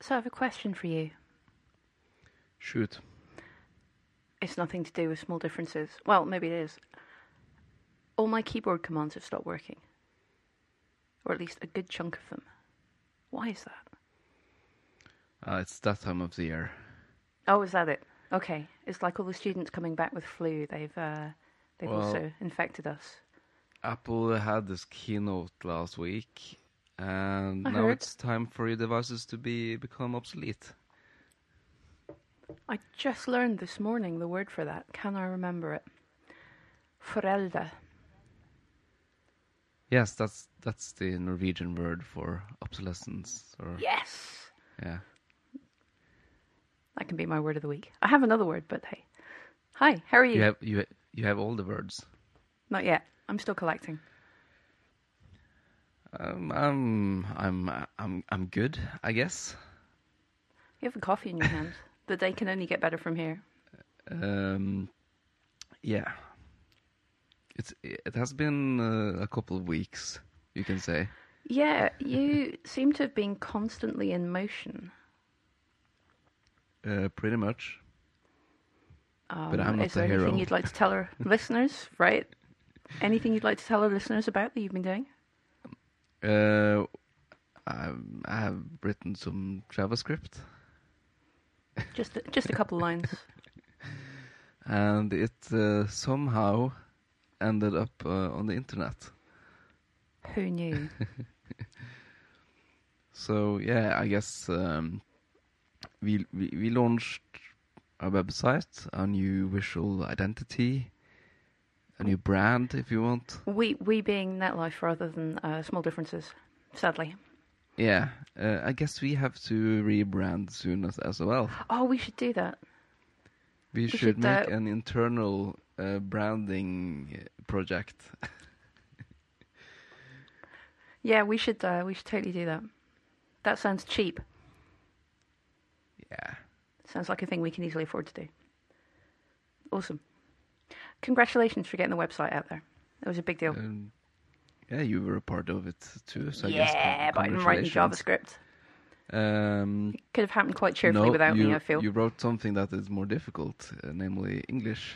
So I have a question for you. Shoot. It's nothing to do with small differences. Well, maybe it is. All my keyboard commands have stopped working. Or at least a good chunk of them. Why is that? It's that time of the year. Oh, is that it? Okay. It's like all the students coming back with flu. They've also infected us. Apple had this keynote last week, and I now heard. it's time for your devices to become obsolete. I just learned this morning the word for that. Can I remember it? Forelder. Yes, that's the Norwegian word for obsolescence. Or Yes! yeah. That can be my word of the week. I have another word, but hey. Hi, how are you? You have all the words. Not yet. I'm still collecting. I'm good, I guess. You have a coffee in your hand. The day can only get better from here. Yeah. It has been a couple of weeks, you can say. Yeah, you seem to have been constantly in motion. Pretty much. But I'm not Is there a hero. anything you'd like to tell our listeners, right? Anything you'd like to tell our listeners about that you've been doing? I have written some JavaScript. Just a couple lines. And it somehow ended up on the internet. Who knew? So yeah, I guess we launched a website, a new visual identity, a new brand, if you want. We being NetLife rather than Small Differences, sadly. Yeah, I guess we have to rebrand soon as well. Oh, we should do that. We should make an internal branding project. Yeah, we should totally do that. That sounds cheap. Yeah. Sounds like a thing we can easily afford to do. Awesome. Congratulations for getting the website out there. It was a big deal. Yeah, you were a part of it too, so I yeah, guess but I didn't write in JavaScript. It could have happened quite cheerfully without me, I feel. You wrote something that is more difficult, namely English.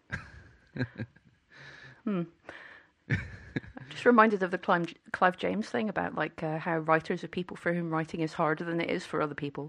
Just reminded of the Clive James thing about like how writers are people for whom writing is harder than it is for other people.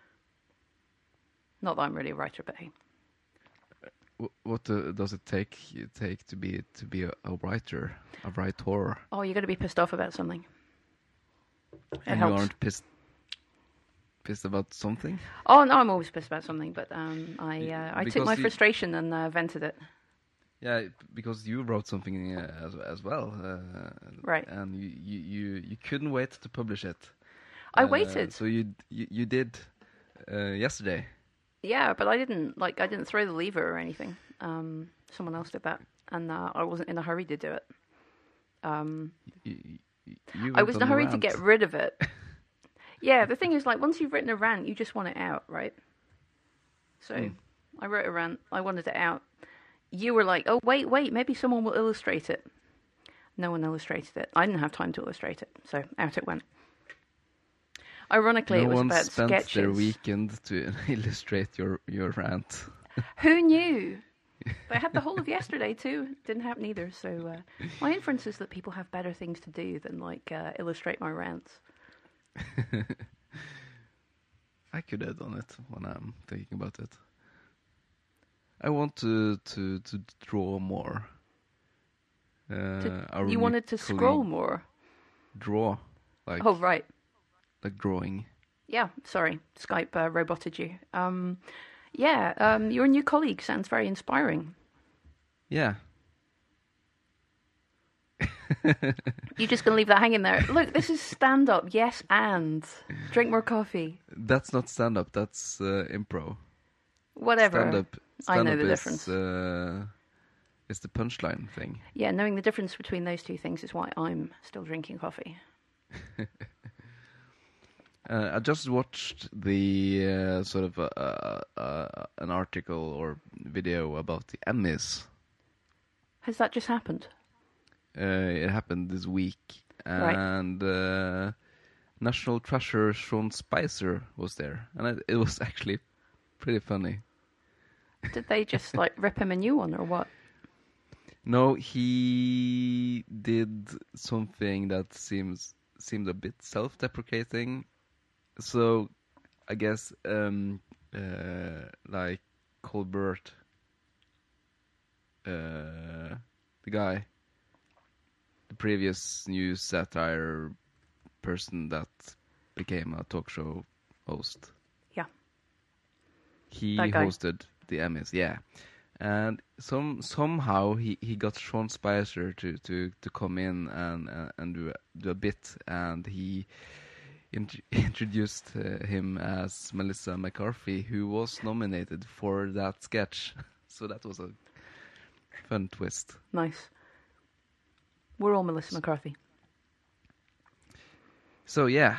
Not that I'm really a writer, but hey. What does it take to be a writer, a writer? Oh, you're going to be pissed off about something. And you aren't pissed about something? Oh no, I'm always pissed about something, but I took my frustration and vented it. Yeah, because you wrote something as well, right? And you couldn't wait to publish it. I waited. So you did yesterday. Yeah, but I didn't throw the lever or anything. Someone else did that, and I wasn't in a hurry to do it. I was in a hurry to get rid of it. Yeah, the thing is, like, once you've written a rant, you just want it out, right? So I wrote a rant. I wanted it out. You were like, oh, wait, maybe someone will illustrate it. No one illustrated it. I didn't have time to illustrate it, so out it went. Ironically, it was about sketches. No one spent their weekend to illustrate your rant. Who knew? But I had the whole of yesterday too. Didn't happen either. So my inference is that people have better things to do than like illustrate my rants. I could add on it when I'm thinking about it. I want to draw more. You wanted to scroll more? Draw. Like, oh, right. Like drawing. Yeah, sorry. Skype roboted you. Your new colleague sounds very inspiring. Yeah. You're just going to leave that hanging there. Look, this is stand-up, yes, and drink more coffee. That's not stand-up, that's improv. Whatever. Stand-up I know the difference. It's the punchline thing. Yeah, knowing the difference between those two things is why I'm still drinking coffee. I just watched the sort of an article or video about the Emmys. Has that just happened? It happened this week, and National Treasure Sean Spicer was there, and it was actually pretty funny. Did they just like rip him a new one or what? No, he did something that seemed a bit self-deprecating. So, I guess like Colbert, the guy, the previous news satire person that became a talk show host. Yeah. He That guy. hosted the Emmys, yeah. And somehow he got Sean Spicer to come in and do a bit, and he introduced him as Melissa McCarthy, who was nominated for that sketch. So that was a fun twist. Nice. We're all Melissa McCarthy. So yeah,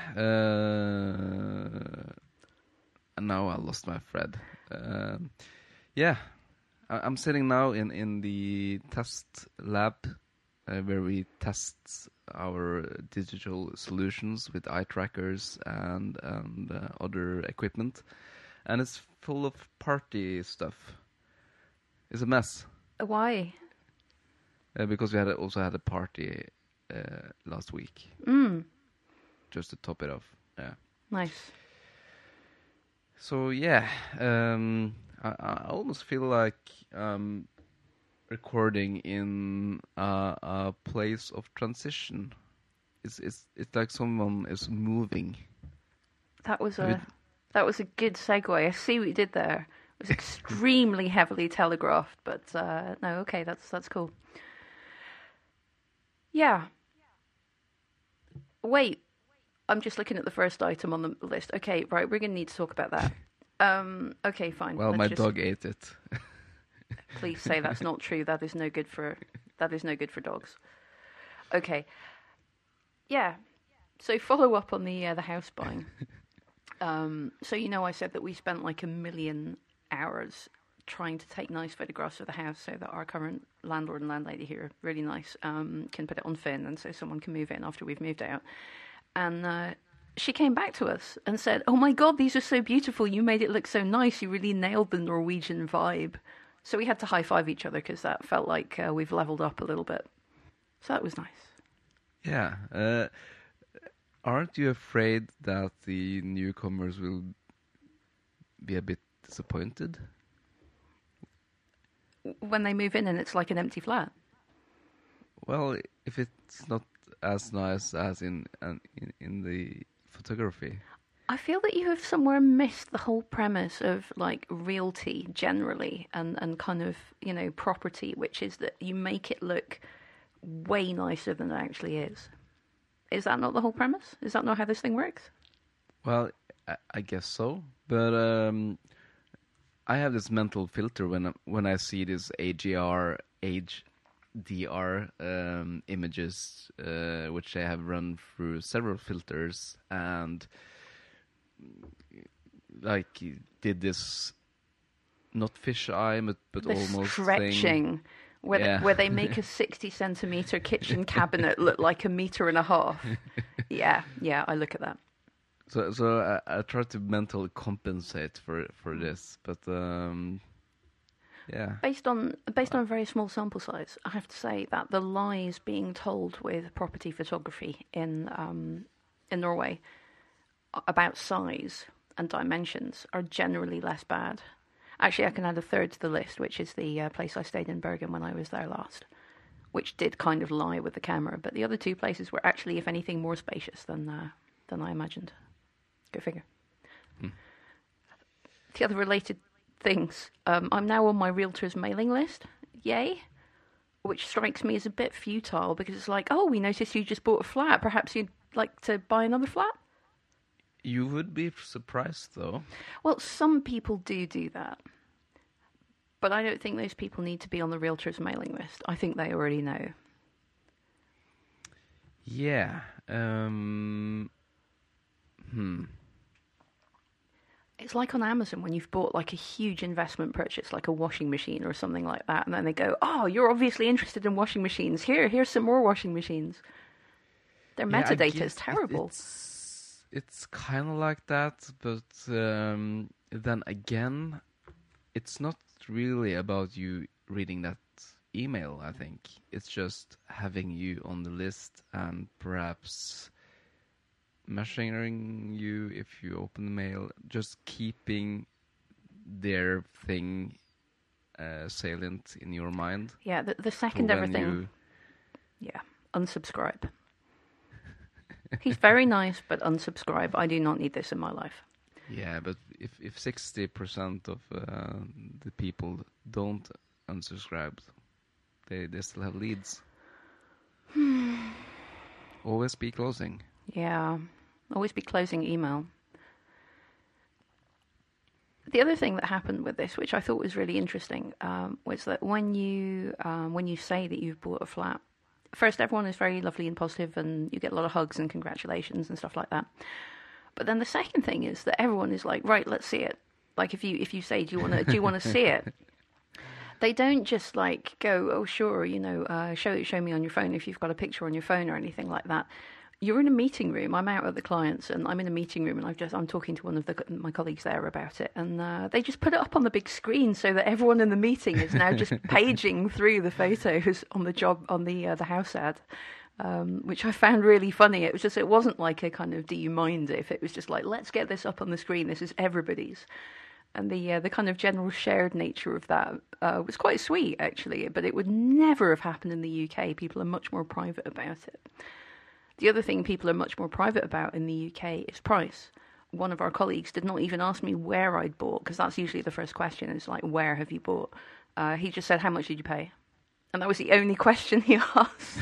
and now I lost my thread. Yeah, I'm sitting now in the test lab where we test our digital solutions with eye trackers and other equipment, and it's full of party stuff. It's a mess. Why? Because we also had a party last week. Just to top it off. Yeah. Nice. So yeah, I almost feel like recording in a place of transition. It's like someone is moving. That was a good segue. I see what you did there. It was extremely heavily telegraphed, but no, okay, that's cool. Yeah. Wait, I'm just looking at the first item on the list. Okay, right, we're going to need to talk about that. Okay, fine. Well, my dog ate it. Please say that's not true. That is no good for dogs. Okay. Yeah. So follow up on the house buying. So I said that we spent like 1 million hours trying to take nice photographs of the house so that our current landlord and landlady here, really nice, can put it on Finn, and so someone can move in after we've moved out. And she came back to us and said, "Oh my God, these are so beautiful. You made it look so nice. You really nailed the Norwegian vibe." So we had to high-five each other because that felt like we've leveled up a little bit. So that was nice. Yeah. Aren't you afraid that the newcomers will be a bit disappointed? When they move in and it's like an empty flat? Well, if it's not as nice as in the photography. I feel that you have somewhere missed the whole premise of like realty generally and kind of, property, which is that you make it look way nicer than it actually is. Is that not the whole premise? Is that not how this thing works? Well, I guess so. But I have this mental filter when I see this HDR images, which I have run through several filters, and like did this not fisheye but this almost stretching thing. Where they make a 60-centimeter kitchen cabinet look like 1.5 meters. Yeah, I look at that. So I try to mentally compensate for this, but yeah. Based on a very small sample size, I have to say that the lies being told with property photography in Norway about size and dimensions are generally less bad. Actually, I can add a third to the list, which is the place I stayed in Bergen when I was there last, which did kind of lie with the camera. But the other two places were actually, if anything, more spacious than I imagined. Go figure. The other related things, I'm now on my realtor's mailing list. Yay! Which strikes me as a bit futile because it's like, oh, we noticed you just bought a flat. Perhaps you'd like to buy another flat? You would be surprised, though. Well, some people do that. But I don't think those people need to be on the realtor's mailing list. I think they already know. Yeah. It's like on Amazon when you've bought like a huge investment purchase, like a washing machine or something like that, and then they go, "Oh, you're obviously interested in washing machines. Here's some more washing machines." Their metadata is terrible. it's kind of like that, but then again, it's not really about you reading that email, I think. It's just having you on the list and perhaps measuring you if you open the mail, just keeping their thing salient in your mind. Yeah, the second everything. Yeah, unsubscribe. He's very nice, but unsubscribe. I do not need this in my life. Yeah, but if 60% of the people don't unsubscribe, they still have leads. Always be closing. Yeah, always be closing email. The other thing that happened with this, which I thought was really interesting, was that when you say that you've bought a flat, first everyone is very lovely and positive, and you get a lot of hugs and congratulations and stuff like that. But then the second thing is that everyone is like, right, let's see it. Like if you say, do you want to see it? They don't just like go, oh sure, show me on your phone if you've got a picture on your phone or anything like that. You're in a meeting room. I'm out with the clients, and I'm in a meeting room, and I'm talking to one of my colleagues there about it, and they just put it up on the big screen so that everyone in the meeting is now just paging through the photos on the house ad, which I found really funny. It wasn't like a kind of do you mind if, it was just like, let's get this up on the screen. This is everybody's. And the kind of general shared nature of that was quite sweet, actually. But it would never have happened in the UK. People are much more private about it. The other thing people are much more private about in the UK is price. One of our colleagues did not even ask me where I'd bought, because that's usually the first question. It's like, where have you bought? He just said, how much did you pay? And that was the only question he asked.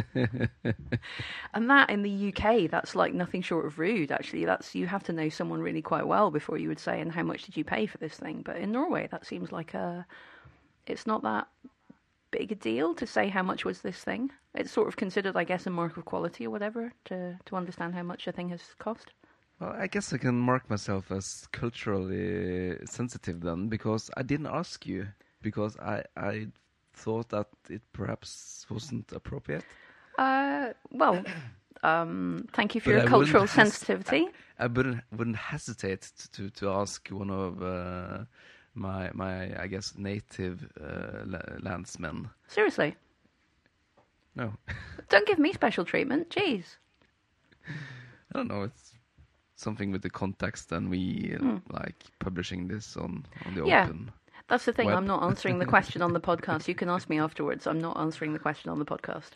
And that in the UK, that's like nothing short of rude, actually. You have to know someone really quite well before you would say, and how much did you pay for this thing? But in Norway, that seems like it's not that big a deal to say how much was this thing. It's sort of considered, I guess, a mark of quality or whatever to understand how much a thing has cost. Well, I guess I can mark myself as culturally sensitive then, because I didn't ask you, because I thought that it perhaps wasn't appropriate. Well, thank you for your cultural sensitivity. I wouldn't hesitate to ask one of my I guess native landsmen. Seriously? No. Don't give me special treatment. Jeez. I don't know. It's something with the context and we like publishing this on the open. That's the thing. web. I'm not answering the question on the podcast. You can ask me afterwards. I'm not answering the question on the podcast.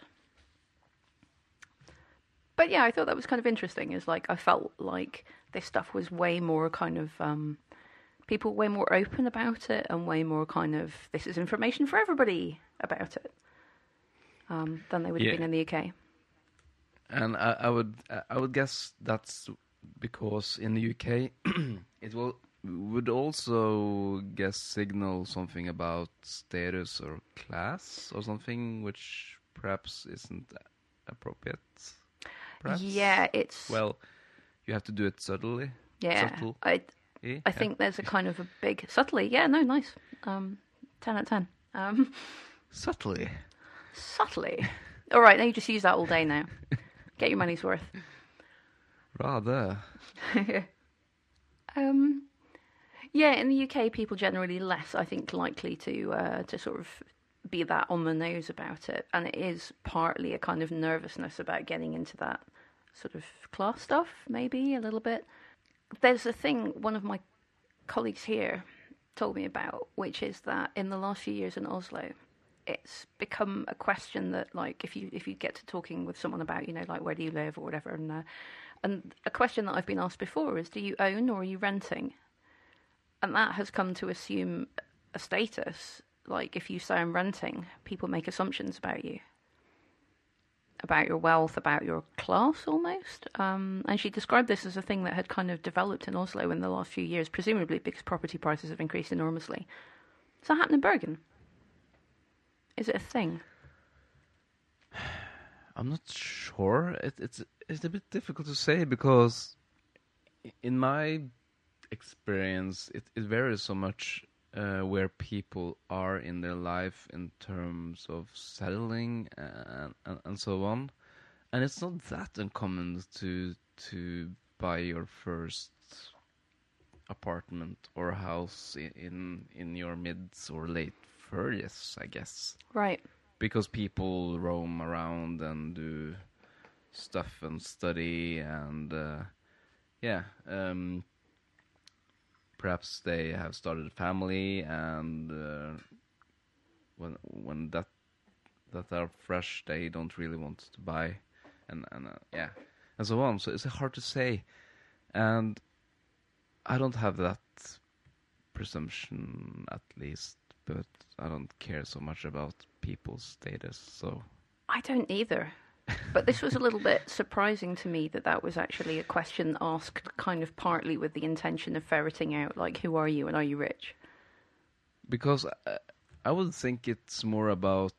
But yeah, I thought that was kind of interesting. Is like I felt like this stuff was way more kind of people way more open about it, and way more kind of this is information for everybody about it than they would have been in the UK. And I would guess that's because in the UK it would also signal something about status or class or something, which perhaps isn't appropriate. Perhaps? Yeah, it's... Well, you have to do it subtly. Yeah, Subtle. I think there's a kind of a big... Subtly, yeah, no, nice. 10 out of 10. Subtly? Subtly. All right, now you just use that all day now. Get your money's worth. Rather. Yeah, in the UK, people generally less, I think, likely to sort of be that on the nose about it, and it is partly a kind of nervousness about getting into that sort of class stuff, maybe a little bit. There's a thing one of my colleagues here told me about, which is that in the last few years in Oslo, it's become a question that, like, if you get to talking with someone about, like, where do you live or whatever, and a question that I've been asked before is, do you own or are you renting? And that has come to assume a status. Like, if you say I'm renting, people make assumptions about you, about your wealth, about your class, almost. And she described this as a thing that had kind of developed in Oslo in the last few years, presumably because property prices have increased enormously. Does that happen in Bergen? Is it a thing? I'm not sure. It's a bit difficult to say, because in my experience, it varies so much where people are in their life in terms of settling and so on. And it's not that uncommon to buy your first apartment or house in your mids or late 30s, I guess. Right. Because people roam around and do stuff and study and perhaps they have started a family and when that are fresh, they don't really want to buy and so on. So it's hard to say, and I don't have that presumption, at least, but I don't care so much about people's status, so... I don't either. But this was a little bit surprising to me that was actually a question asked kind of partly with the intention of ferreting out, like, who are you and are you rich? Because I would think it's more about,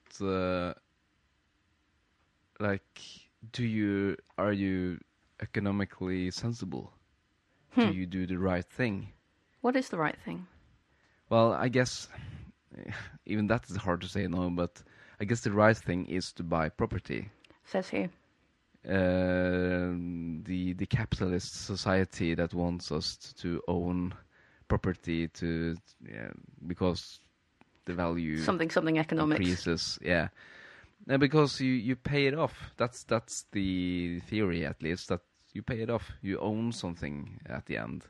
like, are you economically sensible? Do you do the right thing? What is the right thing? Well, I guess even that is hard to say no, but I guess the right thing is to buy property. Says who? The capitalist society that wants us to own property because the value something economics increases. Yeah, because you pay it off. That's the theory, at least, that you pay it off. You own something at the end,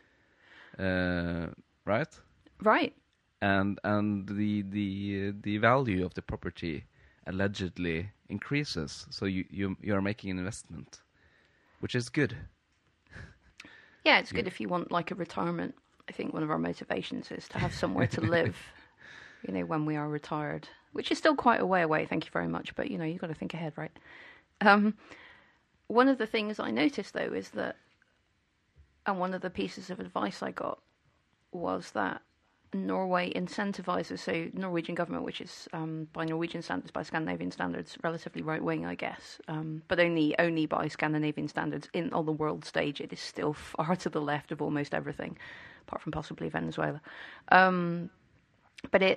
right? Right. And the value of the property allegedly increases, so you are making an investment, which is good. Yeah, it's good if you want like a retirement. I think one of our motivations is to have somewhere to live, when we are retired, which is still quite a way away. Thank you very much, but you've got to think ahead, right? One of the things I noticed though is that, and one of the pieces of advice I got was that Norway incentivizes, so Norwegian government, which is by Norwegian standards, by Scandinavian standards, relatively right-wing, I guess, but only by Scandinavian standards. On the world stage, it is still far to the left of almost everything, apart from possibly Venezuela. But it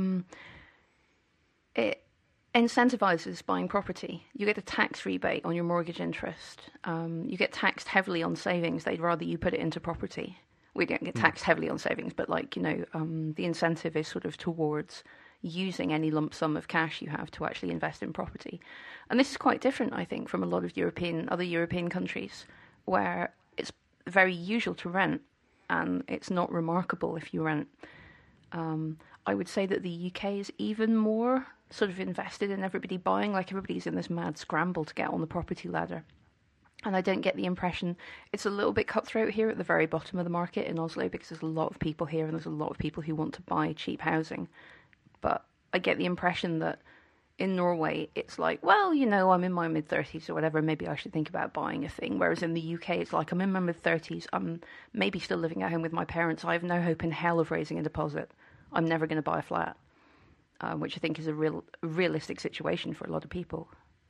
incentivizes buying property. You get a tax rebate on your mortgage interest. You get taxed heavily on savings. They'd rather you put it into property. We don't get taxed heavily on savings, but the incentive is sort of towards using any lump sum of cash you have to actually invest in property. And this is quite different, I think, from a lot of other European countries where it's very usual to rent and it's not remarkable if you rent. I would say that the UK is even more sort of invested in everybody buying, like everybody's in this mad scramble to get on the property ladder. And I don't get the impression it's a little bit cutthroat here at the very bottom of the market in Oslo, because there's a lot of people here and there's a lot of people who want to buy cheap housing. But I get the impression that in Norway, it's like, well, I'm in my mid-30s or whatever, maybe I should think about buying a thing. Whereas in the UK, it's like, I'm in my mid-30s, I'm maybe still living at home with my parents, I have no hope in hell of raising a deposit. I'm never going to buy a flat, which I think is a realistic situation for a lot of people.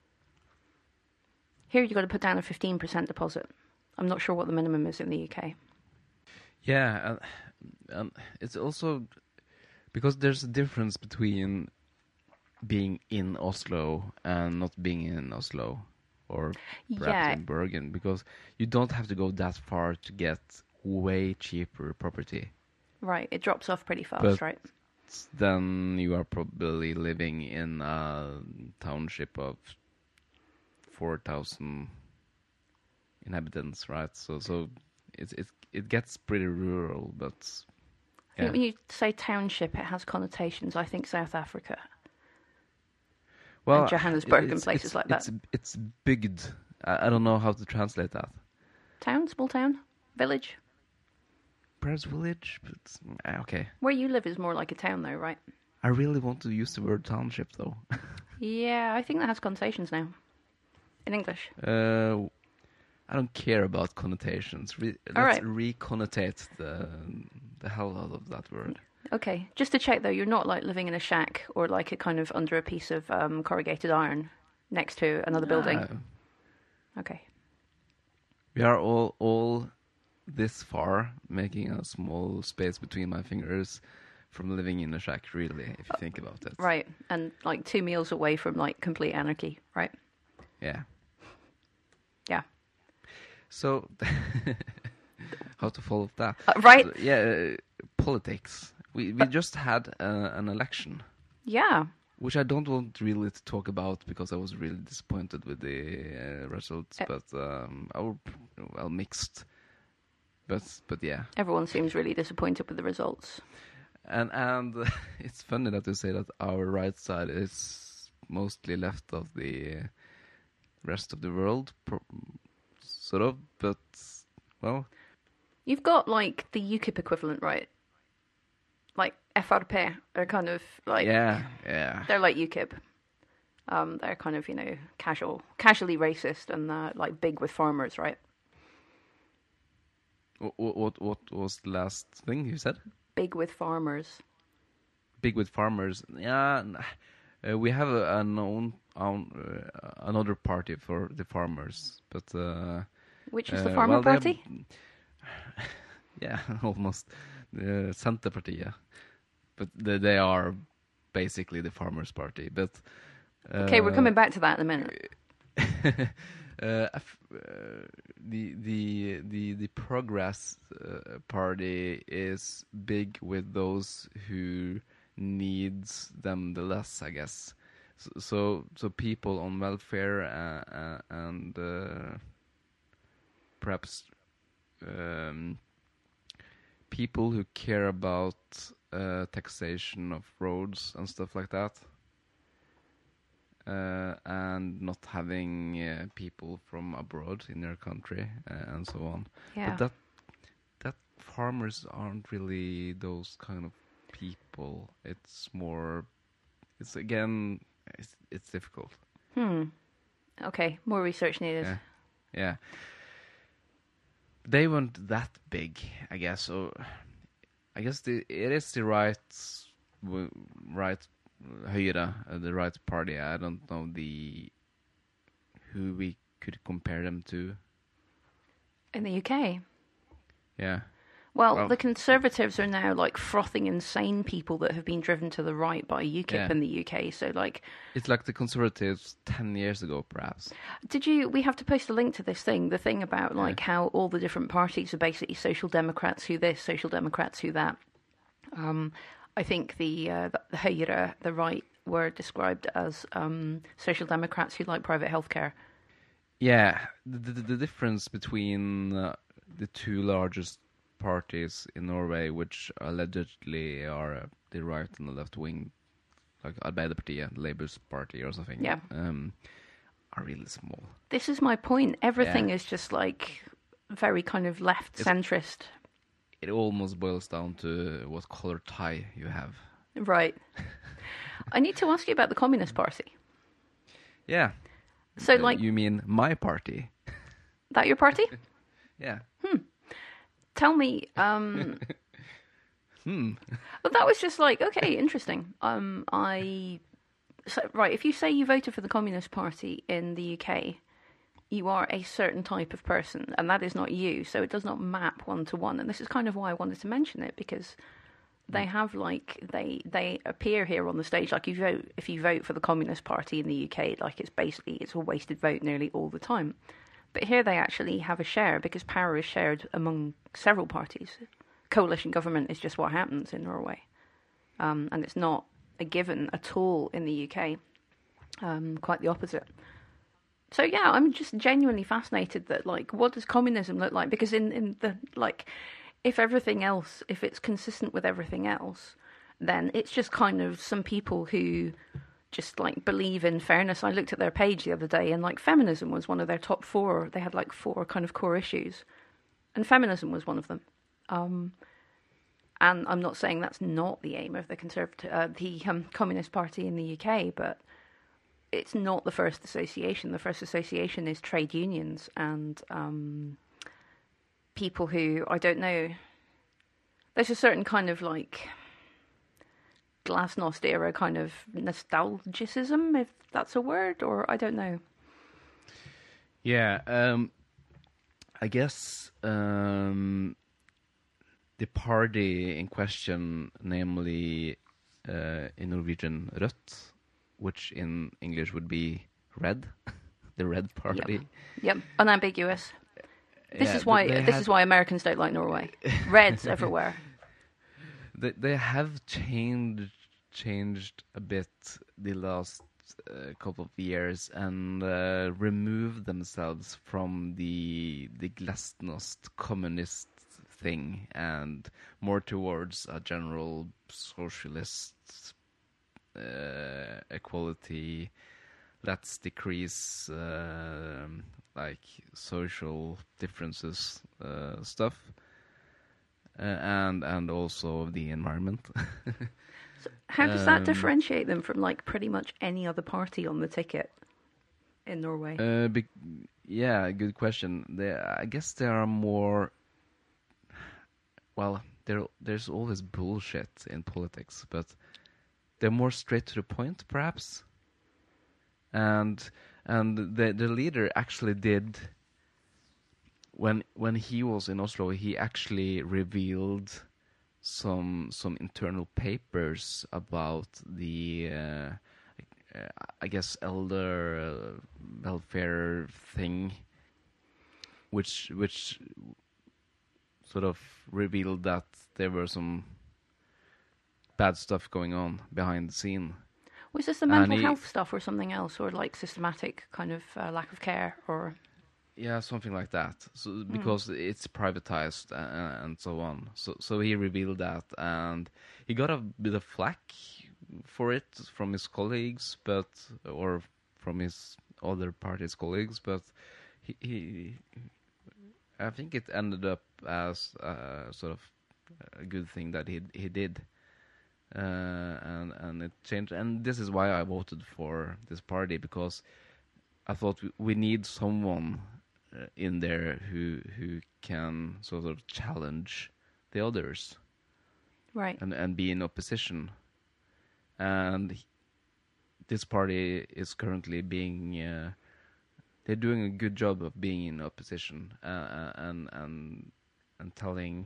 Here you've got to put down a 15% deposit. I'm not sure what the minimum is in the UK. Yeah, and it's also because there's a difference between being in Oslo and not being in Oslo, or perhaps in Bergen, because you don't have to go that far to get way cheaper property. Right, it drops off pretty fast, right? Then you are probably living in a township of 4,000 inhabitants, right? So it gets pretty rural, but I think when you say township, it has connotations. I think South Africa, and Johannesburg, and places like that. It's big. I don't know how to translate that. Town, small town, village. Perhaps village, but okay. Where you live is more like a town, though, right? I really want to use the word township, though. Yeah, I think that has connotations now. In English. I don't care about connotations. Let's reconnotate the hell out of that word. Okay. Just to check, though, you're not like living in a shack or like a kind of under a piece of corrugated iron next to another building? Okay. We are all this far, making a small space between my fingers from living in a shack, really, if you think about it. Right. And like 2 meals away from like complete anarchy, right? Yeah. Yeah. So, how to follow that? Right? So, yeah, politics. We just had an election, Yeah. which I don't want really to talk about because I was really disappointed with the results. But I were well mixed. But yeah. Everyone seems really disappointed with the results. And it's funny that you say that our right side is mostly left of the rest of the world, sort of. But well, You've got like the UKIP equivalent, right? Like FRP are kind of like yeah. they're like UKIP. They're kind of casually racist and like big with farmers, right? What was the last thing you said? Big with farmers. Big with farmers. Yeah, we have another party for the farmers, but Which is the Farmer Party? Yeah, almost Centerpartiet, but they are basically the Farmers' Party. But Okay, we're coming back to that in a minute. The Progress Party is big with those who needs them the less, I guess. So people on welfare and perhaps people who care about taxation of roads and stuff like that. And not having people from abroad in their country and so on. Yeah. But that farmers aren't really those kind of people. It's more. It's difficult. Okay, more research needed. Yeah. They weren't that big, I guess. So I guess it is the right. Høyre, the right party. I don't know who we could compare them to. In the UK? Yeah. Well, the Conservatives are now like frothing insane people that have been driven to the right by UKIP in the UK. So like, it's like the Conservatives 10 years ago, perhaps. We have to post a link to this thing, the thing about like how all the different parties are basically Social Democrats who this, Social Democrats who that. I think the Høyre, the right, were described as Social Democrats who like private healthcare. Yeah, the difference between the two largest parties in Norway, which allegedly are the right and the left wing, like Arbeiderpartiet, Labour's party or something, are really small. This is my point. Everything is just like very kind of left-centrist. It almost boils down to what color tie you have. Right. I need to ask you about the Communist Party. Yeah. So, like... You mean my party? That your party? Yeah. Tell me... Well, that was just like, okay, interesting. Right, if you say you voted for the Communist Party in the UK... you are a certain type of person, and that is not you, so it does not map one-to-one. And this is kind of why I wanted to mention it, because they have, like, they appear here on the stage, like, if you vote for the Communist Party in the UK, like, it's a wasted vote nearly all the time. But here they actually have a share, because power is shared among several parties. Coalition government is just what happens in Norway. And it's not a given at all in the UK. Quite the opposite. So yeah, I'm just genuinely fascinated that, like, what does communism look like? Because in the, like, if it's consistent with everything else, then it's just kind of some people who just, like, believe in fairness. I looked at their page the other day, and, like, feminism was one of their top 4. They had, like, 4 kind of core issues. And feminism was one of them. And I'm not saying that's not the aim of the Communist Party in the UK, but... it's not the first association. The first association is trade unions and people who, I don't know, there's a certain kind of like Glasnost era kind of nostalgicism, if that's a word, or I don't know. Yeah, I guess the party in question, namely in Norwegian Rødt, which in English would be red, the Red Party. Yep. Unambiguous. This is why Americans don't like Norway. Reds everywhere. They have changed a bit the last couple of years and removed themselves from the glasnost communist thing and more towards a general socialist equality. Let's decrease like social differences stuff. And also the environment. So how does that differentiate them from like pretty much any other party on the ticket in Norway? Yeah, good question. I guess there are more. Well, there's always bullshit in politics, but they're more straight to the point, perhaps. And the leader actually did. When he was in Oslo, he actually revealed some internal papers about the I guess elder welfare thing, which sort of revealed that there were some bad stuff going on behind the scene. Was this the mental health stuff or something else, or like systematic kind of lack of care, or? Yeah, something like that. So because it's privatized and so on. So he revealed that, and he got a bit of flack for it from his colleagues, or from his other party's colleagues. But he I think it ended up as sort of a good thing that he did, and it changed. And this is why I voted for this party, because I thought we need someone in there who can sort of challenge the others, right? And be in opposition. And this party is currently being they're doing a good job of being in opposition and telling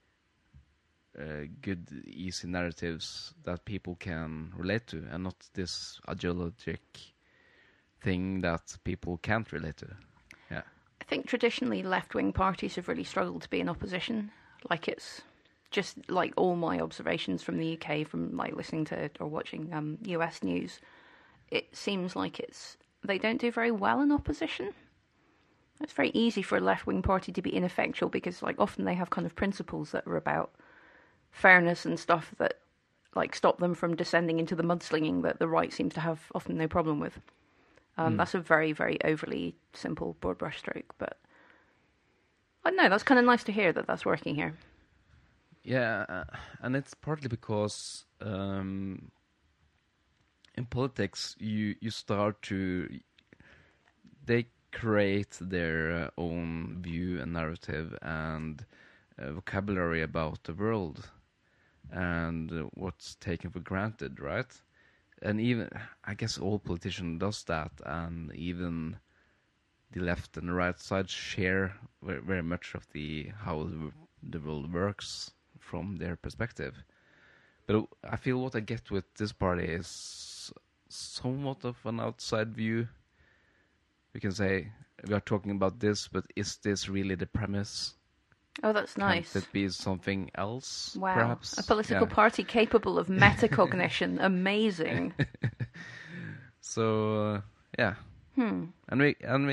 good, easy narratives that people can relate to, and not this ideologic thing that people can't relate to. Yeah. I think traditionally left-wing parties have really struggled to be in opposition. Like, it's just like all my observations from the UK, from like listening to or watching US news, it seems like they don't do very well in opposition. It's very easy for a left-wing party to be ineffectual because like often they have kind of principles that are about fairness and stuff that like stop them from descending into the mudslinging that the right seems to have often no problem with. That's a very, very overly simple broad brush stroke, but I don't know, that's kind of nice to hear that that's working here. Yeah, and it's partly because in politics you start to... They create their own view and narrative and vocabulary about the world and what's taken for granted, right? And even, I guess all politicians does that, and even the left and the right side share very, very much of how the world works from their perspective. But I feel what I get with this party is somewhat of an outside view. We can say, we are talking about this, but is this really the premise? Oh, that's nice. Can't it be something else, wow. Perhaps? A political party capable of metacognition. Amazing. So, yeah. And we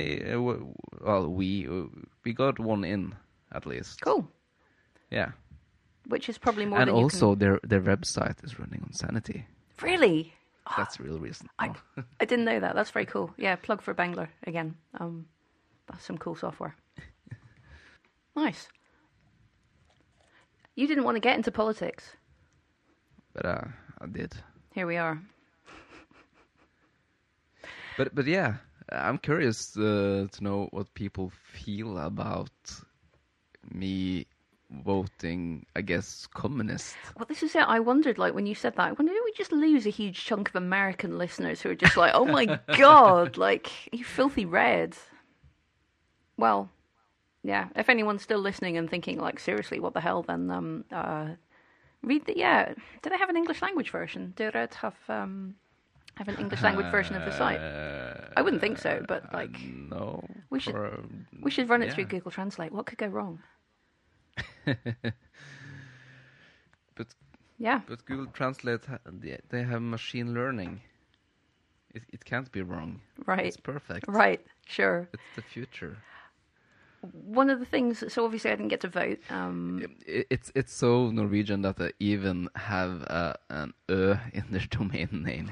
got one in, at least. Cool. Yeah. Which is probably more and than also you can... their website is running on Sanity. Really? That's the real reason. I didn't know that. That's very cool. Yeah, plug for Bangler again. That's some cool software. Nice. You didn't want to get into politics. But I did. Here we are. But yeah, I'm curious to know what people feel about me voting, I guess, communist. Well, this is it. I wondered, like, when you said that, I wondered, did we just lose a huge chunk of American listeners who are just like, oh my God, like, you filthy red. Well, yeah, if anyone's still listening and thinking, like, seriously, what the hell, then read the, yeah, do they have an English language version? Do Red have an English language version of the site? I wouldn't think so, but like no. we should run it through Google Translate. What could go wrong? But yeah. But Google Translate, they have machine learning. It can't be wrong. Right. It's perfect. Right. Sure. It's the future. One of the things, so obviously I didn't get to vote. It's so Norwegian that they even have an Ø in their domain name.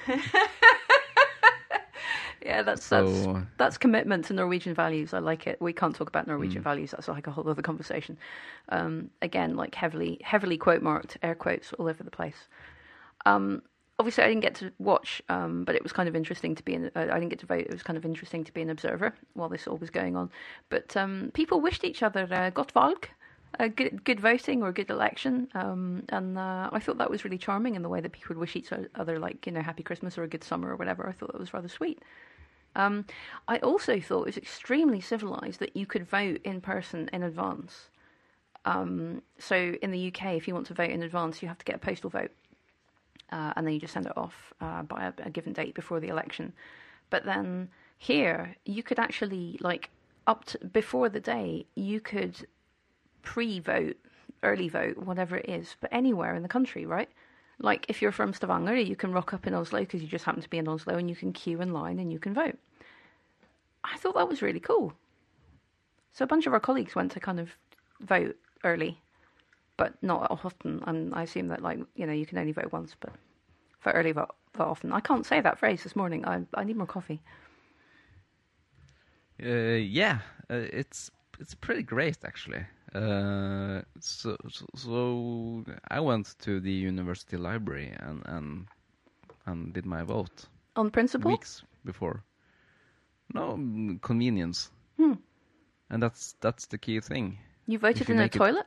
Yeah, that's commitment to Norwegian values. I like it. We can't talk about Norwegian values. That's like a whole other conversation. Again, like heavily quote marked, air quotes all over the place. Obviously, I didn't get to watch, but it was kind of interesting to be I didn't get to vote. It was kind of interesting to be an observer while this all was going on. But people wished each other godt valg, good voting or good election. And I thought that was really charming in the way that people would wish each other, like, Happy Christmas or a good summer or whatever. I thought that was rather sweet. I also thought it was extremely civilized that you could vote in person in advance. So in the UK, if you want to vote in advance, you have to get a postal vote. And then you just send it off by a given date before the election. But then here, you could actually, like, before the day, you could pre-vote, early vote, whatever it is, but anywhere in the country, right? Like, if you're from Stavanger, you can rock up in Oslo because you just happen to be in Oslo, and you can queue in line and you can vote. I thought that was really cool. So a bunch of our colleagues went to kind of vote early, but not often. And I assume that, like, you can only vote once, but for early vote often. I can't say that phrase this morning. I need more coffee. It's pretty great, actually. So I went to the university library and did my vote. On principle? Weeks before. No, convenience. And that's the key thing. You voted in a toilet?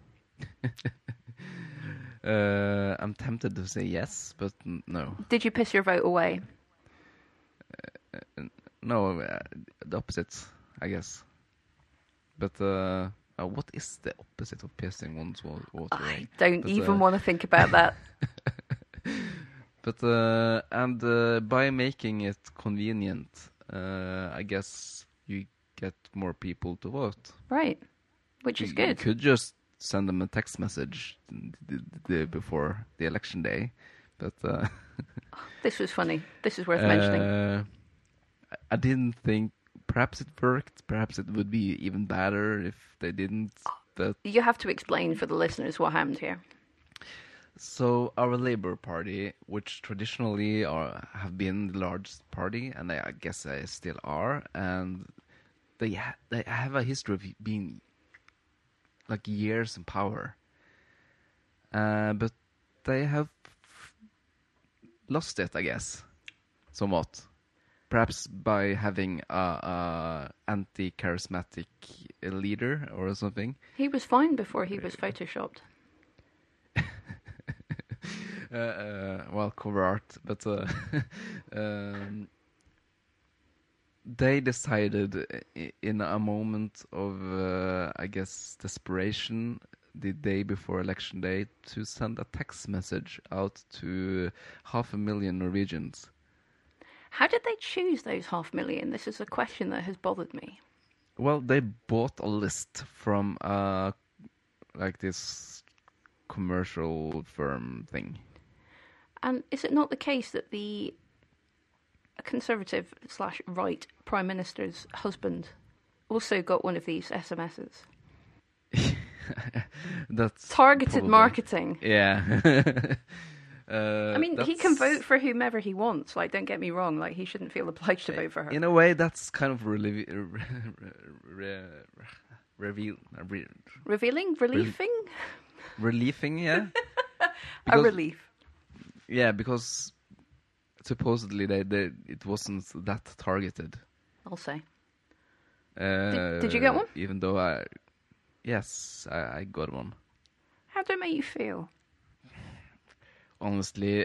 I'm tempted to say yes, but no. Did you piss your vote away? No, the opposite, I guess. But what is the opposite of pissing one's water away? I don't even want to think about that. But by making it convenient, I guess you get more people to vote. Right, which is good. You could just send them a text message before the election day, but this was funny. This is worth mentioning. I didn't think perhaps it worked. Perhaps it would be even better if they didn't. But you have to explain for the listeners what happened here. So our Labour Party, which traditionally have been the largest party, and I guess they still are, and they have a history of being like years in power, but they have lost it, I guess, somewhat. Perhaps by having a anti-charismatic leader or something. He was fine before he was photoshopped. Well, cover art, but they decided in a moment of, I guess, desperation the day before election day to send a text message out to 500,000 Norwegians. How did they choose those 500,000? This is a question that has bothered me. Well, they bought a list from like this commercial firm thing. And is it not the case that the conservative/right Prime Minister's husband also got one of these SMSs? That's targeted probably marketing. Yeah. I mean, he can vote for whomever he wants. Like, don't get me wrong. Like, he shouldn't feel obliged to vote for her. In a way, that's kind of revealing, relieving. Yeah. A relief. Yeah, because supposedly it wasn't that targeted. I'll say. Did you get one? Even though I got one. How did it make you feel? Honestly,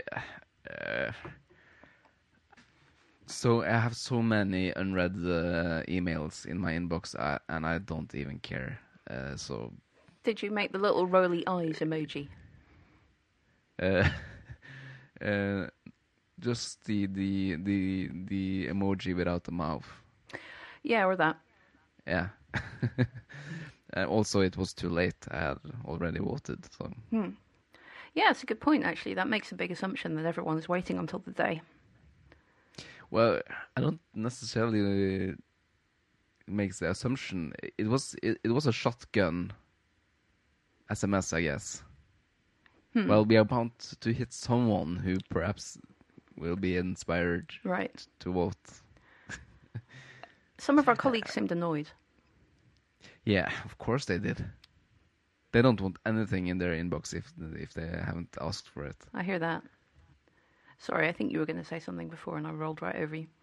so I have so many unread emails in my inbox, and I don't even care. So, did you make the little rolly eyes emoji? Just the emoji without the mouth. Yeah, or that. Yeah. Also, it was too late. I had already voted. So. Yeah, it's a good point, actually. That makes a big assumption that everyone's waiting until the day. Well, I don't necessarily makes the assumption. It was a shotgun SMS, I guess. Well, we are bound to hit someone who perhaps will be inspired to vote. Some of our colleagues seemed annoyed. Yeah, of course they did. They don't want anything in their inbox if they haven't asked for it. I hear that. Sorry, I think you were going to say something before and I rolled right over you.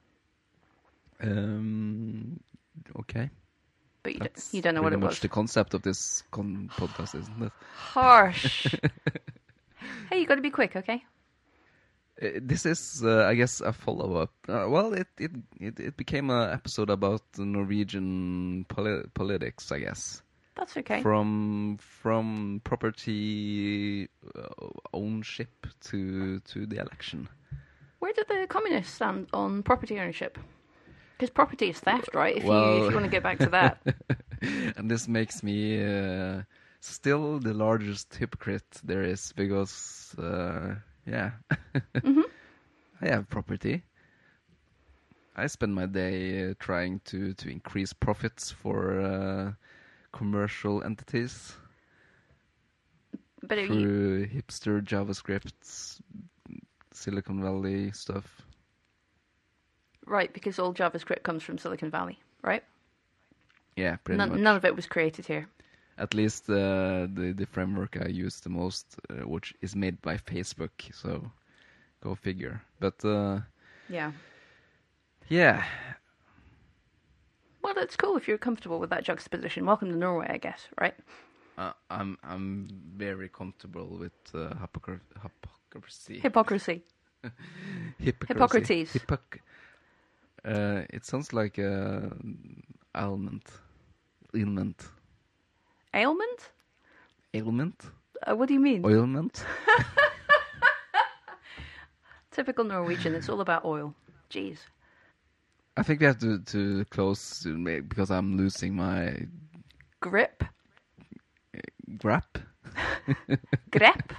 Okay. But you don't know what it was. Pretty much the concept of this podcast, isn't it? Harsh. Hey, you got to be quick, okay? This is, I guess, a follow-up. Well, it became an episode about the Norwegian politics, I guess. That's okay. From property ownership to the election. Where did the communists stand on property ownership? Because property is theft, right? If you want to get back to that. And this makes me still the largest hypocrite there is because, yeah, I have property. I spend my day trying to increase profits for commercial entities through hipster JavaScript, Silicon Valley stuff. Right, because all JavaScript comes from Silicon Valley, right? Yeah, pretty much. None of it was created here. At least the framework I use the most, which is made by Facebook, so go figure. But yeah. Well, that's cool if you're comfortable with that juxtaposition. Welcome to Norway, I guess, right? I'm very comfortable with hypocrisy. Hypocrisy. Hippocrates. It sounds like ailment. Ailment? Ailment? What do you mean? Oilment? Typical Norwegian. It's all about oil. Jeez. I think we have to close soon because I'm losing my... Grip? Grap? Grep?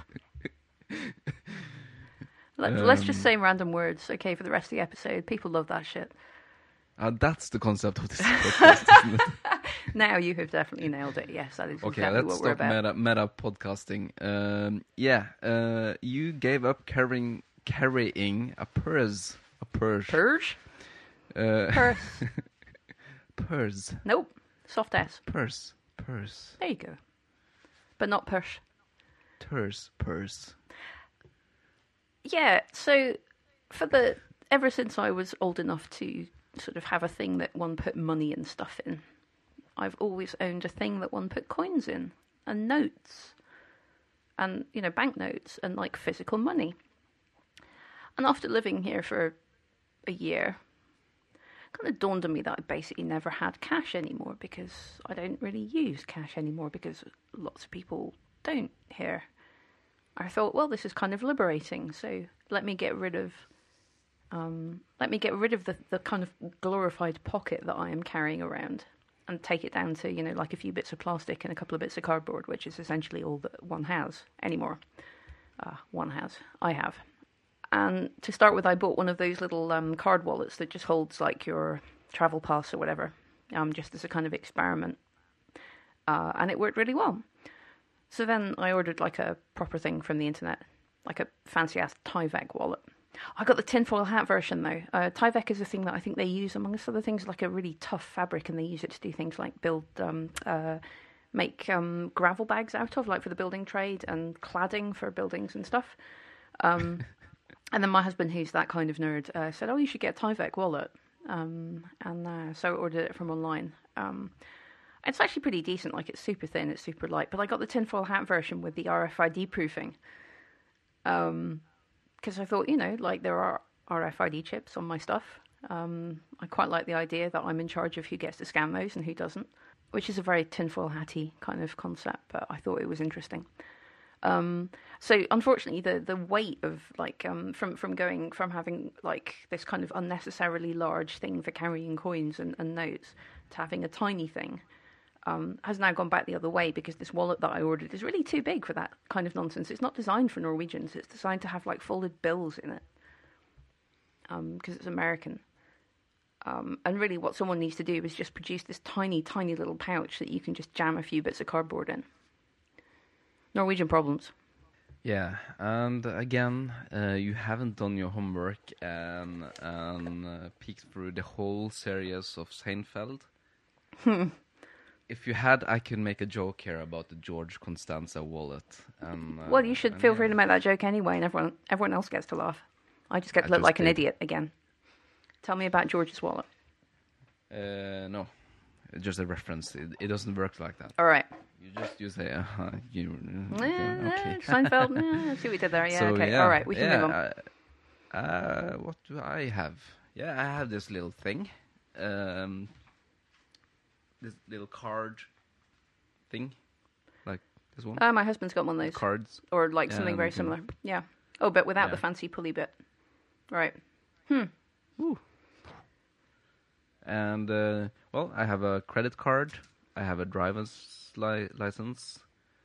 Let's just say random words, okay, for the rest of the episode. People love that shit. That's the concept of this podcast, isn't it? Now you have definitely nailed it. Yes, that is okay, exactly let's what we're stop about. meta podcasting. You gave up carrying a purse. Purge? Purse. Purse. Nope. Soft S. Purse. There you go. But not purse. Purse. Yeah, so ever since I was old enough to sort of have a thing that one put money and stuff in, I've always owned a thing that one put coins in, and notes, and, banknotes, and, like, physical money. And after living here for a year, it kind of dawned on me that I basically never had cash anymore, because I don't really use cash anymore, because lots of people don't here. I thought, well, this is kind of liberating, so let me get rid of the kind of glorified pocket that I am carrying around, and take it down to, like a few bits of plastic and a couple of bits of cardboard, which is essentially all that one has anymore. I have. And to start with, I bought one of those little card wallets that just holds, like, your travel pass or whatever, just as a kind of experiment. And it worked really well. So then I ordered, like, a proper thing from the internet, like a fancy-ass Tyvek wallet. I got the tinfoil hat version, though. Tyvek is a thing that I think they use, amongst other things, like a really tough fabric, and they use it to do things like make gravel bags out of, like for the building trade, and cladding for buildings and stuff. And then my husband, who's that kind of nerd, said, oh, you should get a Tyvek wallet. So I ordered it from online. It's actually pretty decent. Like, it's super thin, it's super light. But I got the tinfoil hat version with the RFID proofing. Because I thought, like, there are RFID chips on my stuff. I quite like the idea that I'm in charge of who gets to scan those and who doesn't, which is a very tinfoil hatty kind of concept, but I thought it was interesting. So unfortunately, the weight of like from going from having like this kind of unnecessarily large thing for carrying coins and notes to having a tiny thing has now gone back the other way because this wallet that I ordered is really too big for that kind of nonsense. It's not designed for Norwegians. It's designed to have like folded bills in it because it's American. And really, what someone needs to do is just produce this tiny, tiny little pouch that you can just jam a few bits of cardboard in. Norwegian problems. Yeah, and again, you haven't done your homework and peeked through the whole series of Seinfeld. If you had, I could make a joke here about the George Constanza wallet. And, well, you should feel free to make that joke anyway, and everyone else gets to laugh. I just get to look like an idiot again. Tell me about George's wallet. No, just a reference. It doesn't work like that. All right. You say, okay. Seinfeld, I see what we did there. Yeah, so, okay. Yeah, all right, we can move on. What do I have? Yeah, I have this little thing. This little card thing. Like this one. My husband's got one of those. Cards. Or like something very similar. Yeah. Oh, but without the fancy pulley bit. Right. Ooh. And, well, I have a credit card. I have a driver's license.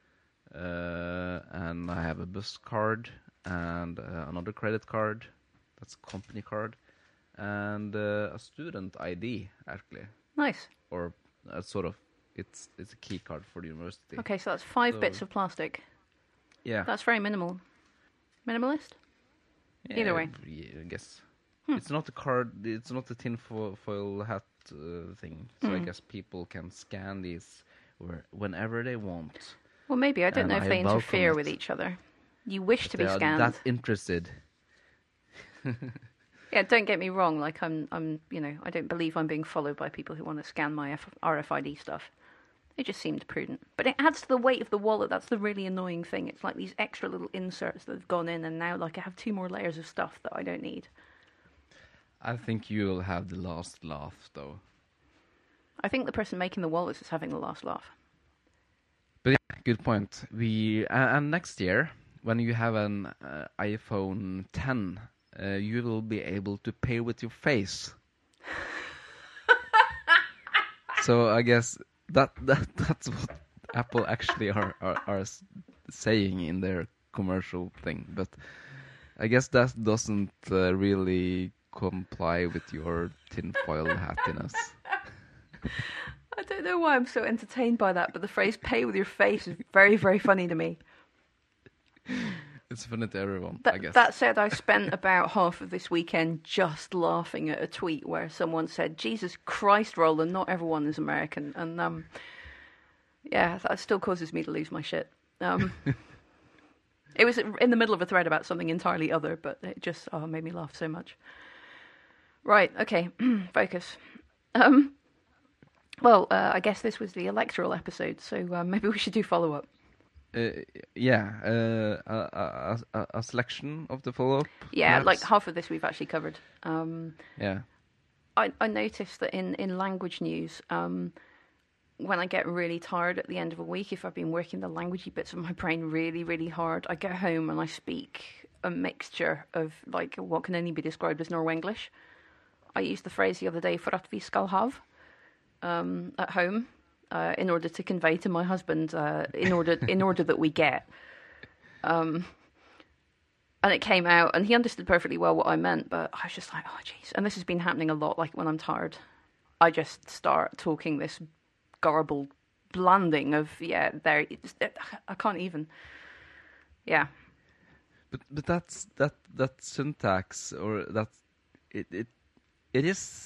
And I have a bus card. And another credit card. That's a company card. And a student ID, actually. Nice. Or sort of, it's a key card for the university. Okay, so that's 5 bits of plastic. Yeah. That's very minimal. Minimalist? Yeah, Either way. Yeah, I guess. It's not a card, it's not a tin foil hat thing. So I guess people can scan these whenever they want. Well, maybe. I don't know if they interfere it. with each other. You wish to be They are scanned. that interested. Yeah, don't get me wrong. Like I'm, I don't believe I'm being followed by people who want to scan my RFID stuff. It just seemed prudent. But it adds to the weight of the wallet. That's the really annoying thing. It's like these extra little inserts that have gone in, and now like I have 2 more layers of stuff that I don't need. I think you'll have the last laugh, though. I think the person making the wallets is having the last laugh. But yeah, good point. And next year, when you have an iPhone 10, you will be able to pay with your face. So I guess that's what Apple actually are saying in their commercial thing. But I guess that doesn't really comply with your tinfoil hattiness. I don't know why I'm so entertained by that, but the phrase "pay with your face" is very, very funny to me. It's funny to everyone, I guess. That said, I spent about half of this weekend just laughing at a tweet where someone said, "Jesus Christ, Roland, not everyone is American." And yeah, that still causes me to lose my shit. It was in the middle of a thread about something entirely other, but it just made me laugh so much. Right, okay, focus. Well, I guess this was the electoral episode, so maybe we should do follow-up. Yeah, a selection of the follow-up. Yeah, perhaps? like half of this we've actually covered. Yeah. I noticed that in language news, when I get really tired at the end of a week, if I've been working the languagey bits of my brain really, really hard, I go home and I speak a mixture of like what can only be described as Norwenglish. I used the phrase the other day, "for at vi skal have," at home. In order to convey to my husband, in order that we get, and it came out, and he understood perfectly well what I meant. But I was just like, oh jeez. And this has been happening a lot. Like when I'm tired, I just start talking this garbled blanding of I can't even. Yeah. But that syntax or that it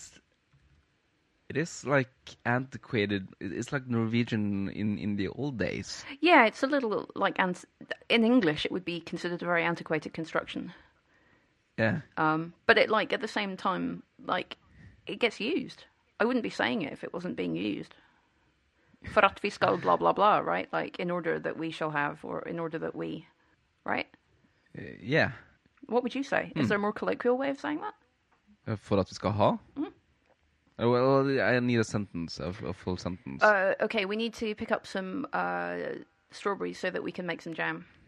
is like antiquated. It's like Norwegian in the old days. Yeah, it's a little like in English it would be considered a very antiquated construction. Yeah. But it like at the same time like it gets used. I wouldn't be saying it if it wasn't being used. For at vi skal blah blah blah, right? Like in order that we shall have, or in order that we, right? Yeah. What would you say? Is there a more colloquial way of saying that? For at vi skal ha. Well, I need a sentence, a full sentence. Okay, we need to pick up some strawberries so that we can make some jam.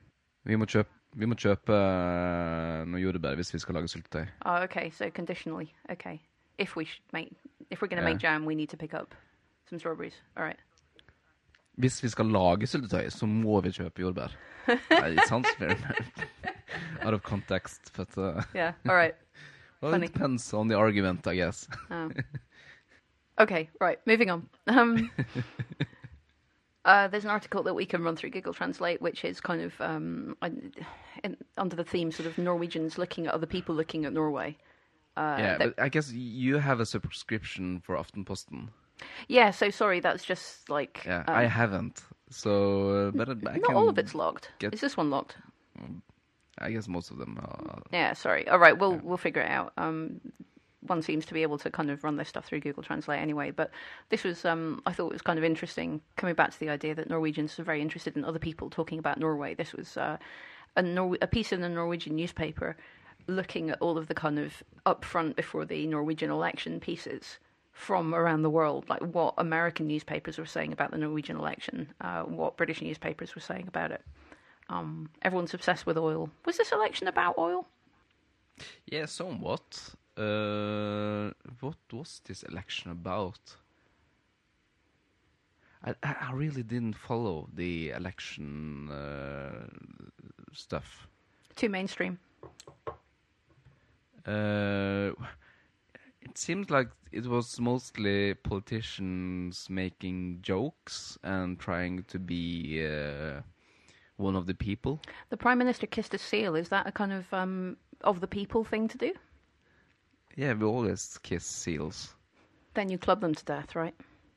Vi må kjøpe noe jordbær hvis vi skal lage syltetøy. Oh, okay, so conditionally. Okay. If we're going to make jam, we need to pick up some strawberries. All right. Hvis vi skal lage syltetøy, så må vi kjøpe jordbær. It sounds very out of context, but... yeah, all right. Well, Funny. It depends on the argument, I guess. Oh. Okay, right, moving on. There's an article that we can run through Google Translate, which is kind of under the theme sort of Norwegians looking at other people looking at Norway. But I guess you have a subscription for Aftenposten. Yeah, so sorry, that's just like... Yeah, I haven't. So, but I not can all of it's logged. Is this one logged? I guess most of them are. Yeah, sorry. All right, we'll figure it out. One seems to be able to kind of run this stuff through Google Translate anyway. But this was, I thought it was kind of interesting, coming back to the idea that Norwegians are very interested in other people talking about Norway. This was a piece in a Norwegian newspaper looking at all of the kind of upfront before the Norwegian election pieces from around the world, like what American newspapers were saying about the Norwegian election, what British newspapers were saying about it. Everyone's obsessed with oil. Was this election about oil? Yeah, somewhat. What was this election about? I really didn't follow the election stuff. Too mainstream. It seemed like it was mostly politicians making jokes and trying to be one of the people. The Prime Minister kissed a seal. Is that a kind of the people thing to do? Yeah, we always kiss seals. Then you club them to death, right?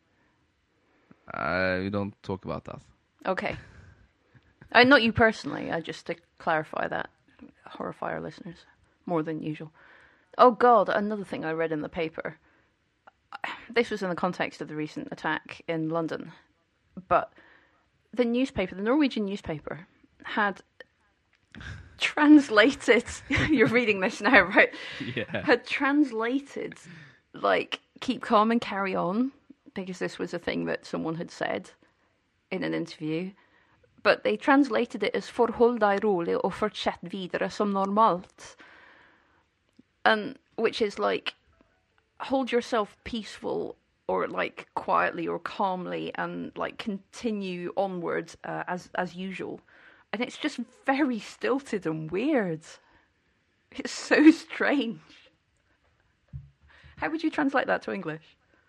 We don't talk about that. Okay. Not you personally, just to clarify that. Horrify our listeners. More than usual. Oh God, another thing I read in the paper. This was in the context of the recent attack in London. But the Norwegian newspaper, had translated... You're reading this now, right? Yeah. Had translated, like, keep calm and carry on, because this was a thing that someone had said in an interview. But they translated it as "Forhold deg rolig og fortsett videre som normalt." And which is like, hold yourself peaceful or like quietly or calmly and like continue onwards as usual. And it's just very stilted and weird. It's so strange. How would you translate that to English?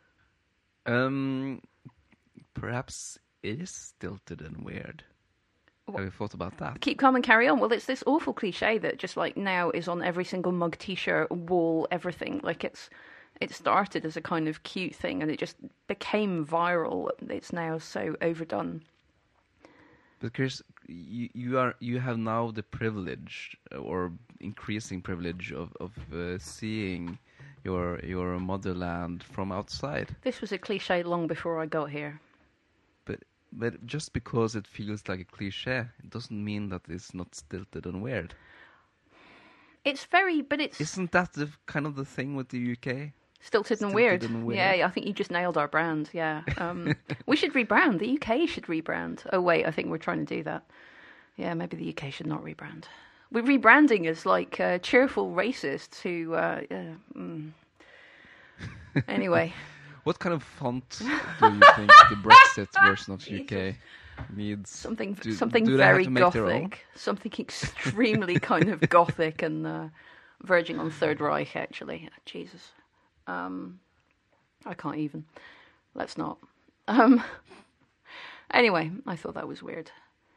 Perhaps it is stilted and weird. Have you thought about that? Keep calm and carry on. Well, it's this awful cliche that just like now is on every single mug, t-shirt, wall, everything. Like it started as a kind of cute thing and it just became viral. It's now so overdone. But Chris, you have now the privilege or increasing privilege of seeing your motherland from outside. This was a cliche long before I got here. But just because it feels like a cliche, it doesn't mean that it's not stilted and weird. Isn't that the kind of the thing with the UK? Stilted and weird. Yeah, I think you just nailed our brand. Yeah, we should rebrand. The UK should rebrand. Oh wait, I think we're trying to do that. Yeah, maybe the UK should not rebrand. We're rebranding as like cheerful racists who. Anyway. What kind of font do you think the Brexit version of UK needs? Something do very gothic. Something extremely kind of gothic and verging on Third Reich, actually. Jesus. I can't even. Let's not. Anyway, I thought that was weird.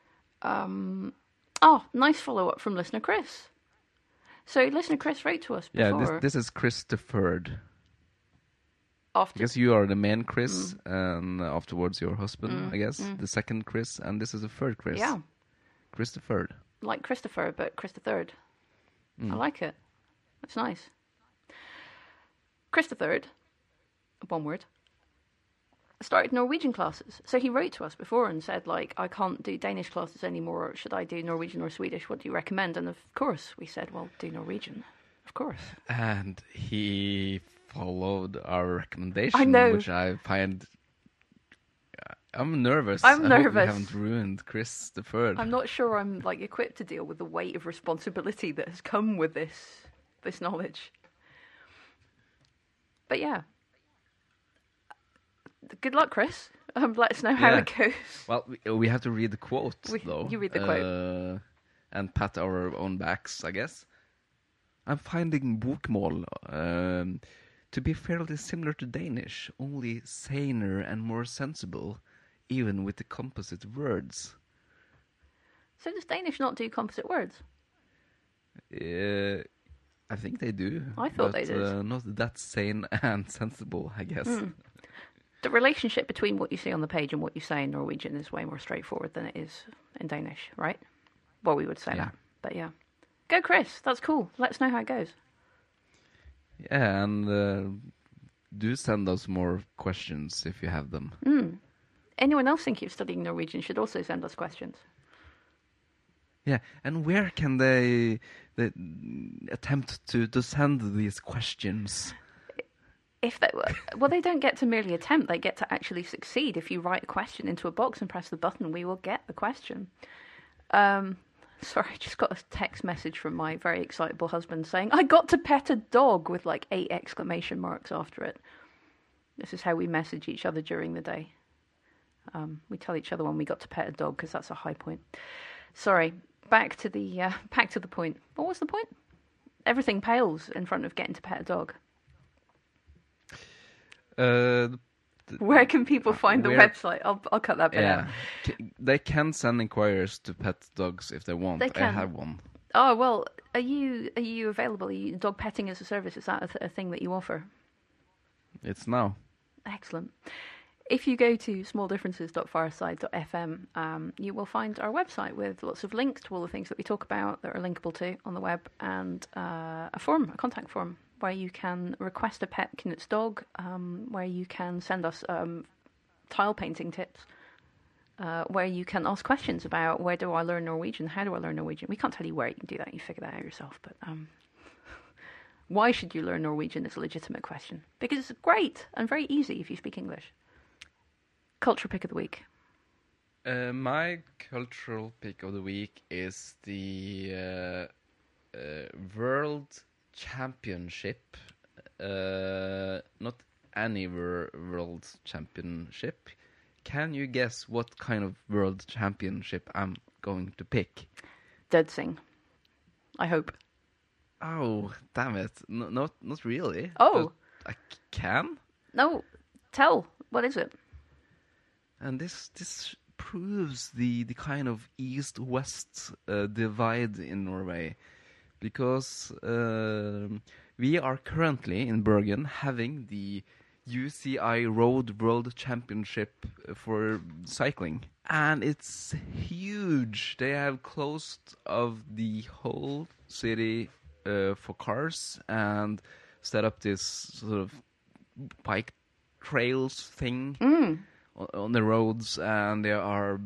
Nice follow-up from listener Chris. So listener Chris wrote to us before. Yeah, this is Chris the Third. After. I guess you are the main Chris, and afterwards your husband, I guess. The second Chris, and this is the third Chris. Yeah. Chris the Third. Like Christopher, but Chris the Third. I like it. That's nice. Chris the Third, one word, started Norwegian classes. So he wrote to us before and said, like, I can't do Danish classes anymore. Should I do Norwegian or Swedish? What do you recommend? And of course, we said, well, do Norwegian. Of course. And he followed our recommendation, I know. which I find I'm nervous. I'm I nervous. hope we haven't ruined Chris the Third. I'm not sure I'm like equipped to deal with the weight of responsibility that has come with this knowledge. But yeah, good luck, Chris. Let us know how it goes. Well, we have to read the quote, though. You read the quote. And pat our own backs, I guess. I'm finding bokmål to be fairly similar to Danish, only saner and more sensible, even with the composite words. So does Danish not do composite words? I think they do. I thought they did. Not that sane and sensible, I guess. The relationship between what you see on the page and what you say in Norwegian is way more straightforward than it is in Danish, right? Well, we would say that. But yeah. Go, Chris. That's cool. Let us know how it goes. Yeah, and do send us more questions if you have them. Anyone else thinking of studying Norwegian should also send us questions. Yeah, and where can they attempt to send these questions? They don't get to merely attempt, they get to actually succeed. If you write a question into a box and press the button, we will get the question. Sorry, I just got a text message from my very excitable husband saying, I got to pet a dog with like 8 exclamation marks after it. This is how we message each other during the day. We tell each other when we got to pet a dog because that's a high point. Sorry, back to the point. What was the point? Everything pales in front of getting to pet a dog. Where can people find the website? I'll cut that bit out. They can send inquiries to pet dogs if they want. They can. I have one. Oh, well, are you available? Are you dog petting as a service? Is that a thing that you offer? It's now. Excellent. If you go to smalldifferences.fireside.fm, you will find our website with lots of links to all the things that we talk about that are linkable to on the web, and a contact form, where you can request a pet Knuts dog, where you can send us tile painting tips, where you can ask questions about where do I learn Norwegian, how do I learn Norwegian. We can't tell you where you can do that, you figure that out yourself, but why should you learn Norwegian is a legitimate question, because it's great and very easy if you speak English. Cultural pick of the week. My cultural pick of the week is the World Championship. Not any World Championship. Can you guess what kind of World Championship I'm going to pick? Dedsing. I hope. Oh, damn it. Not really. Oh. But I can? No, tell. What is it? And this proves the kind of east-west divide in Norway, because we are currently in Bergen having the UCI Road World Championship for cycling, and it's huge. They have closed of the whole city for cars and set up this sort of bike trails thing on the roads, and there are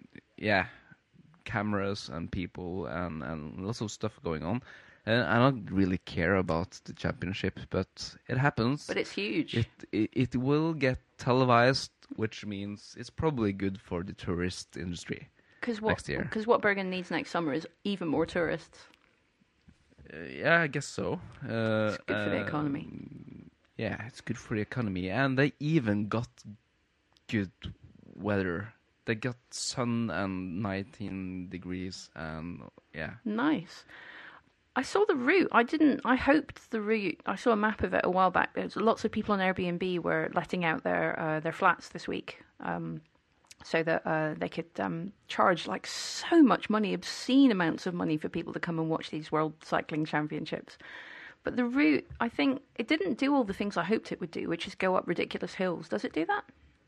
cameras and people and lots of stuff going on. And I don't really care about the championship, but it happens. But it's huge. It will get televised, which means it's probably good for the tourist industry next year. Because what Bergen needs next summer is even more tourists. Yeah, I guess so. It's good for the economy. Yeah, it's good for the economy. And they even got good weather. They got sun and 19 degrees, and yeah. Nice. I saw the route. I hoped the route. I saw a map of it a while back. There's lots of people on Airbnb were letting out their flats this week, so that they could charge like so much money, obscene amounts of money for people to come and watch these World Cycling Championships. But the route, I think, it didn't do all the things I hoped it would do, which is go up ridiculous hills. Does it do that?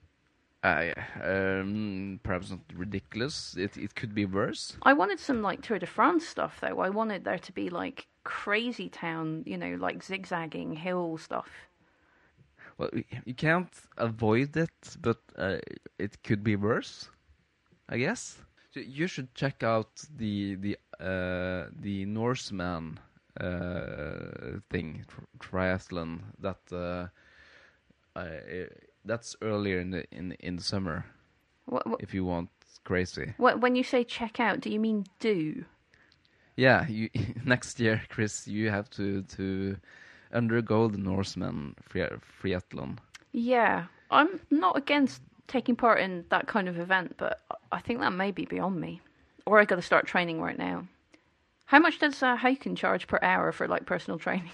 Perhaps not ridiculous. It could be worse. I wanted some like Tour de France stuff though. I wanted there to be like crazy town, like zigzagging hill stuff. Well, you can't avoid it, but it could be worse, I guess. So you should check out the Norseman thing, triathlon that. That's earlier in the summer. if you want crazy. When you say check out, do you mean do? Yeah, next year, Chris, you have to undergo the Norseman triathlon. Yeah, I'm not against taking part in that kind of event, but I think that may be beyond me. Or I got to start training right now. How much does Haiken charge per hour for like personal training?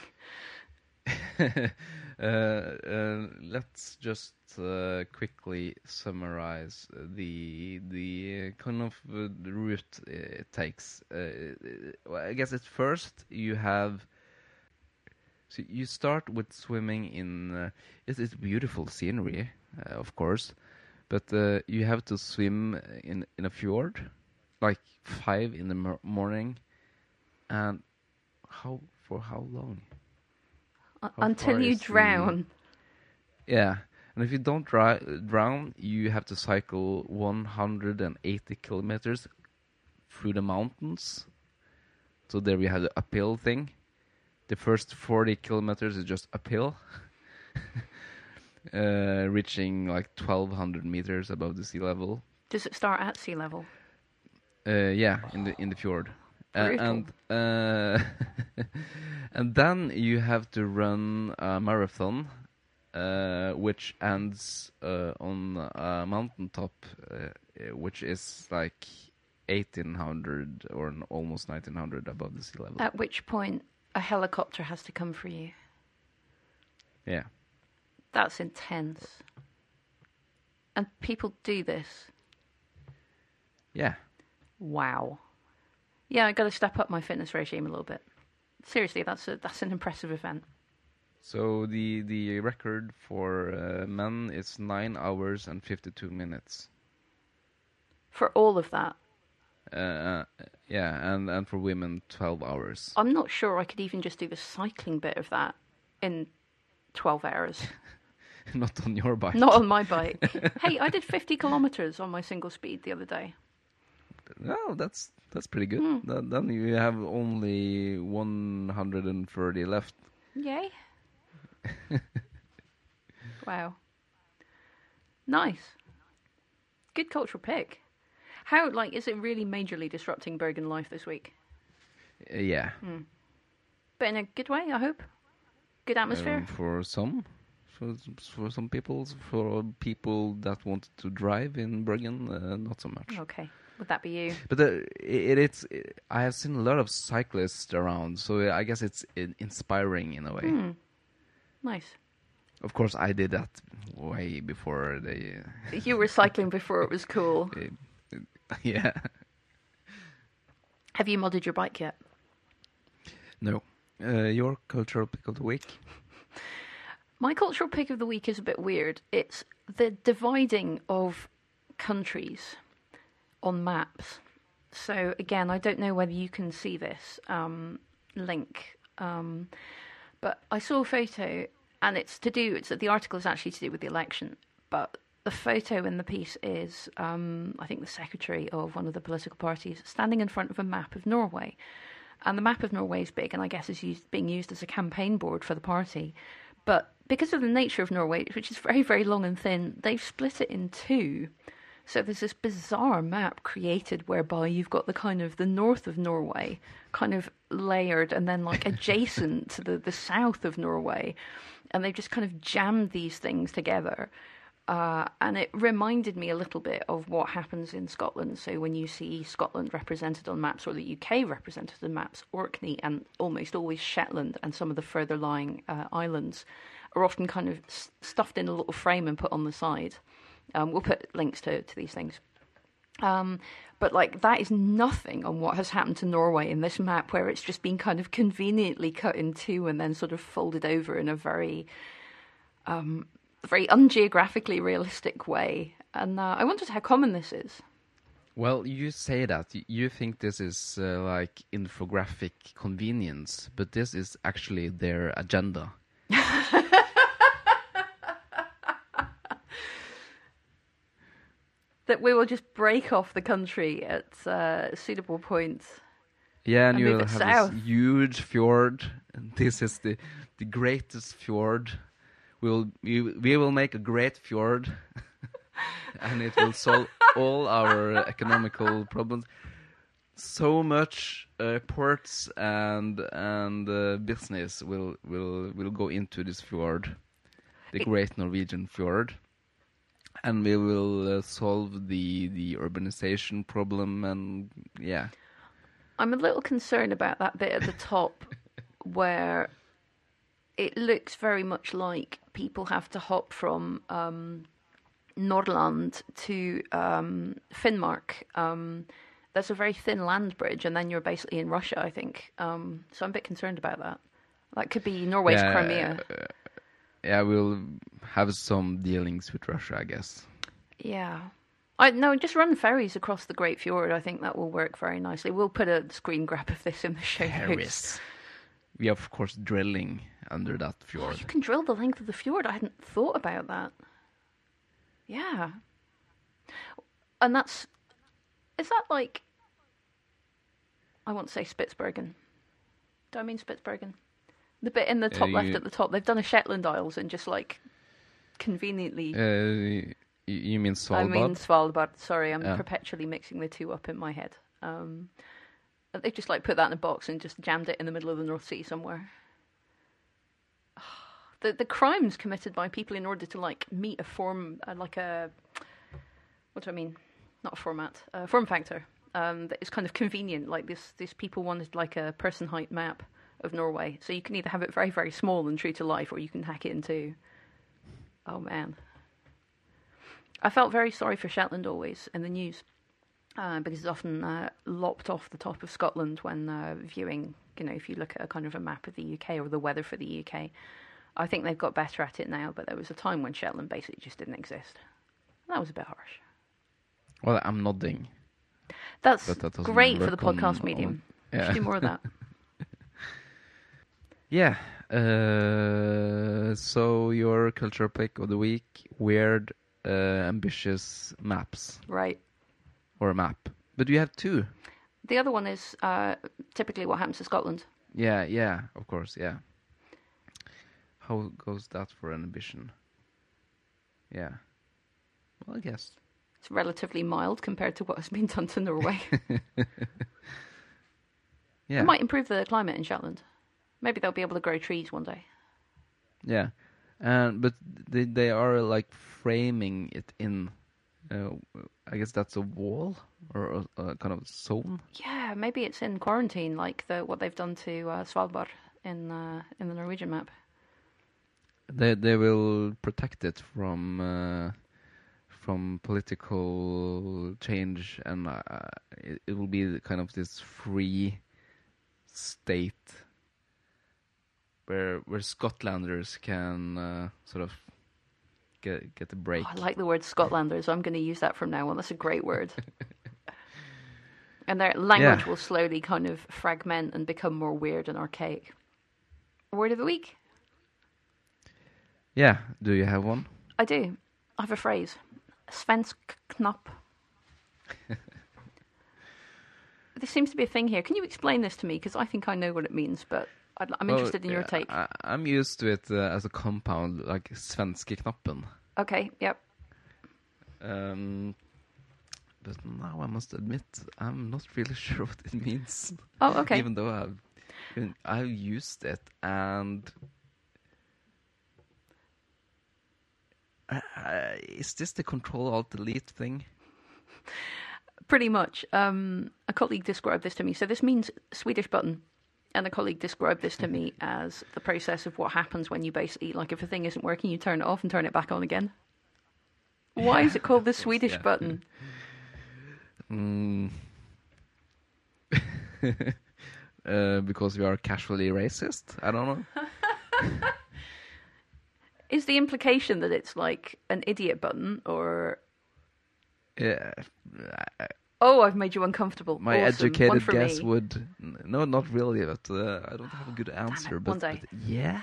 Let's just quickly summarize the kind of route it takes. Well, I guess at first you have. So you start with swimming in. It's beautiful scenery, of course, but you have to swim in a fjord, like 5 in the morning, and for how long? Until you drown. Yeah, and if you don't drown, you have to cycle 180 kilometers through the mountains. So there we have the uphill thing. The first 40 kilometers is just uphill, reaching like 1,200 meters above the sea level. Does it start at sea level? Yeah, in the fjord. Brutal. And then you have to run a marathon, which ends on a mountaintop, which is like 1,800 or almost 1,900 above the sea level. At which point a helicopter has to come for you. Yeah. That's intense. And people do this. Yeah. Wow. Yeah, I got to step up my fitness regime a little bit. Seriously, that's an impressive event. So the record for men is 9 hours and 52 minutes. For all of that? Yeah, and for women 12 hours. I'm not sure I could even just do the cycling bit of that in 12 hours. Not on your bike. Not on my bike. Hey, I did 50 kilometers on my single speed the other day. No, that's pretty good. Then you have only 130 left. Yay. Wow. Nice. Good cultural pick. How, like, is it really majorly disrupting Bergen life this week? Yeah. But in a good way, I hope? Good atmosphere? For some people, for people that want to drive in Bergen, not so much. Okay. Would that be you? But I have seen a lot of cyclists around, so I guess it's inspiring in a way. Nice. Of course, I did that way before they... You were cycling before it was cool. Yeah. Have you modded your bike yet? No. Your cultural pick of the week? My cultural pick of the week is a bit weird. It's the dividing of countries on maps. So again, I don't know whether you can see this link, but I saw a photo, and the article is actually to do with the election, but the photo in the piece is, I think, the secretary of one of the political parties standing in front of a map of Norway. And the map of Norway is big, and I guess is being used as a campaign board for the party. But because of the nature of Norway, which is very, very long and thin, they've split it in two. So there's this bizarre map created whereby you've got the kind of the north of Norway kind of layered and then like adjacent to the south of Norway. And they've just kind of jammed these things together. And it reminded me a little bit of what happens in Scotland. So when you see Scotland represented on maps or the UK represented on maps, Orkney and almost always Shetland and some of the further lying islands are often kind of stuffed in a little frame and put on the side. We'll put links to these things. But like that is nothing on what has happened to Norway in this map, where it's just been kind of conveniently cut in two and then sort of folded over in a very ungeographically realistic way. And I wondered how common this is. Well, you say that. You think this is like infographic convenience, but this is actually their agenda. That we will just break off the country at suitable points. Yeah, and you will have south. this huge fjord. And this is the greatest fjord. We will make a great fjord. and it will solve all our economical problems. So much ports and business will go into this fjord, the Great Norwegian Fjord, and we will solve the urbanization problem. And yeah, I'm a little concerned about that bit at the top where it looks very much like people have to hop from Nordland to Finnmark. There's a very thin land bridge, and then you're basically in Russia, I think. So I'm a bit concerned about that. That could be Norway's Crimea. Yeah, we'll have some dealings with Russia, I guess. Yeah. No, just run ferries across the Great Fjord. I think that will work very nicely. We'll put a screen grab of this in the show notes. We are, of course, drilling under that fjord. Oh, you can drill the length of the fjord. I hadn't thought about that. Yeah. And is that like, I want to say Spitsbergen. Do I mean Spitsbergen? The bit in the top left at the top. They've done a Shetland Isles and just like conveniently... you mean Svalbard? I mean Svalbard. Sorry, I'm perpetually mixing the two up in my head. They've just like put that in a box and just jammed it in the middle of the North Sea somewhere. The crimes committed by people in order to like meet a form, like a... What do I mean? Not a format, form factor. That is kind of convenient. Like these people wanted like a person height map of Norway, so you can either have it very, very small and true to life, or you can hack it into. Oh man, I felt very sorry for Shetland always in the news because it's often lopped off the top of Scotland when viewing. You know, if you look at a kind of a map of the UK or the weather for the UK, I think they've got better at it now. But there was a time when Shetland basically just didn't exist. That was a bit harsh. Well, I'm nodding. That's great for the podcast medium. Yeah. Should do more of that. Yeah. So your cultural pick of the week, weird, ambitious maps. Right. Or a map. But you have two. The other one is typically what happens to Scotland. Yeah, of course, yeah. How goes that for an ambition? Yeah. Well, I guess. It's relatively mild compared to what has been done to Norway. Yeah. It might improve the climate in Shetland. Maybe they'll be able to grow trees one day. Yeah. But they are like framing it in, I guess that's a wall or a kind of zone. Yeah, maybe it's in quarantine, like what they've done to Svalbard in the Norwegian map. They will protect it from political change, and it will be kind of this free state where Scotlanders can sort of get a break. Oh, I like the word Scotlanders. I'm going to use that from now on. That's a great word. And their language will slowly kind of fragment and become more weird and archaic. Word of the week? Yeah. Do you have one? I do. I have a phrase. Svensk knapp. There seems to be a thing here. Can you explain this to me? Because I think I know what it means, but I'm interested in your take. I'm used to it as a compound, like svenskeknappen. Okay, yep. But now I must admit, I'm not really sure what it means. Oh, okay. Even though I've used it, and is this the Control-Alt-Delete thing? Pretty much. A colleague described this to me. So this means Swedish button. And a colleague described this to me as the process of what happens when you basically, like if a thing isn't working, you turn it off and turn it back on again. Why is it called the Swedish button? Because we are casually racist? I don't know. Is the implication that it's like an idiot button or... Yeah. Oh, I've made you uncomfortable. My awesome. educated guess would... No, not really, but I don't have a good answer. One day. But yeah.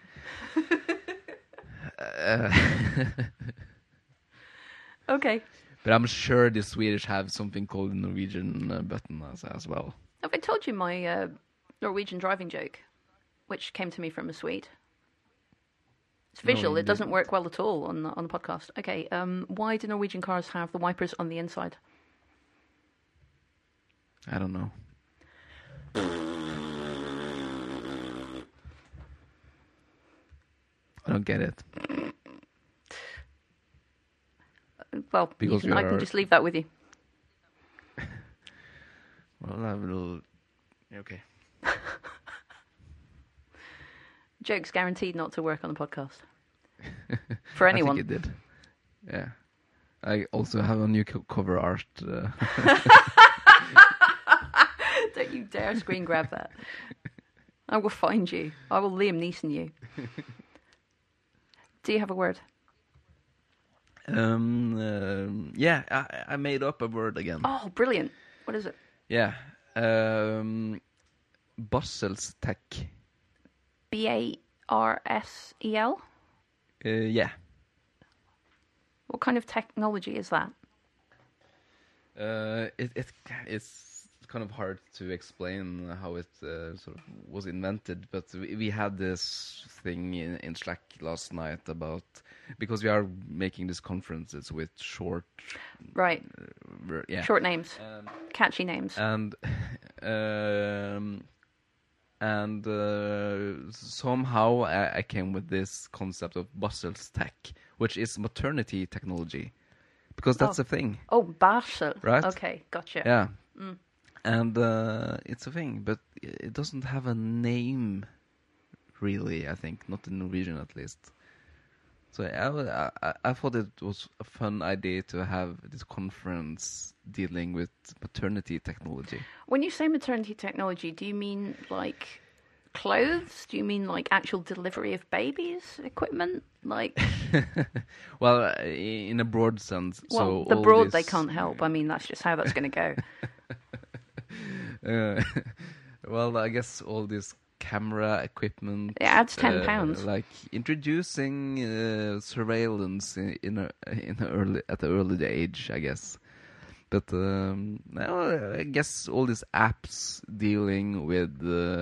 Okay. But I'm sure the Swedish have something called the Norwegian button as well. Have I told you my Norwegian driving joke, which came to me from a Swede? It's visual. you It doesn't didn't. work well at all on the podcast. Okay. Why do Norwegian cars have the wipers on the inside? I don't know. I don't get it. Well, Because I can just leave that with you. Well, I will. Okay. Joke's guaranteed not to work on the podcast. For anyone. I think it did. Yeah. I also have a new cover art. Don't you dare screen grab that. I will find you. I will Liam Neeson you. Do you have a word? Yeah, I made up a word again. Oh, brilliant. What is it? Yeah. Brussels tech. Barsel? Yeah. What kind of technology is that? It's kind of hard to explain how it sort of was invented, but we had this thing in Slack last night about, because we are making these conferences with short, Right. Yeah, Short names. Catchy names. And somehow I came with this concept of Brussels tech, which is maternity technology, because that's a thing. Oh, Basel. Right? Okay, gotcha. Yeah. And it's a thing, but it doesn't have a name, really, I think. Not in Norwegian, at least. So I thought it was a fun idea to have this conference dealing with maternity technology. When you say maternity technology, do you mean like clothes? Do you mean like actual delivery of babies equipment? Like, Well, in a broad sense. well, so the all broad this, they can't help. I mean, that's just how that's going to go. Well, I guess all this camera equipment. It adds £10. Like introducing surveillance at the early age, I guess. But now I guess all these apps dealing with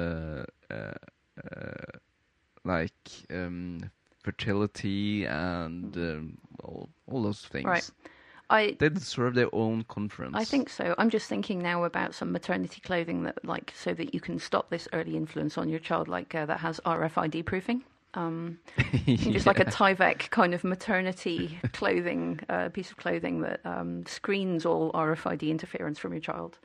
fertility and all those things. Right. They deserve their own conference. I think so. I'm just thinking now about some maternity clothing that, like, so that you can stop this early influence on your child, like that has RFID proofing. Just like a Tyvek kind of maternity clothing, piece of clothing that screens all RFID interference from your child.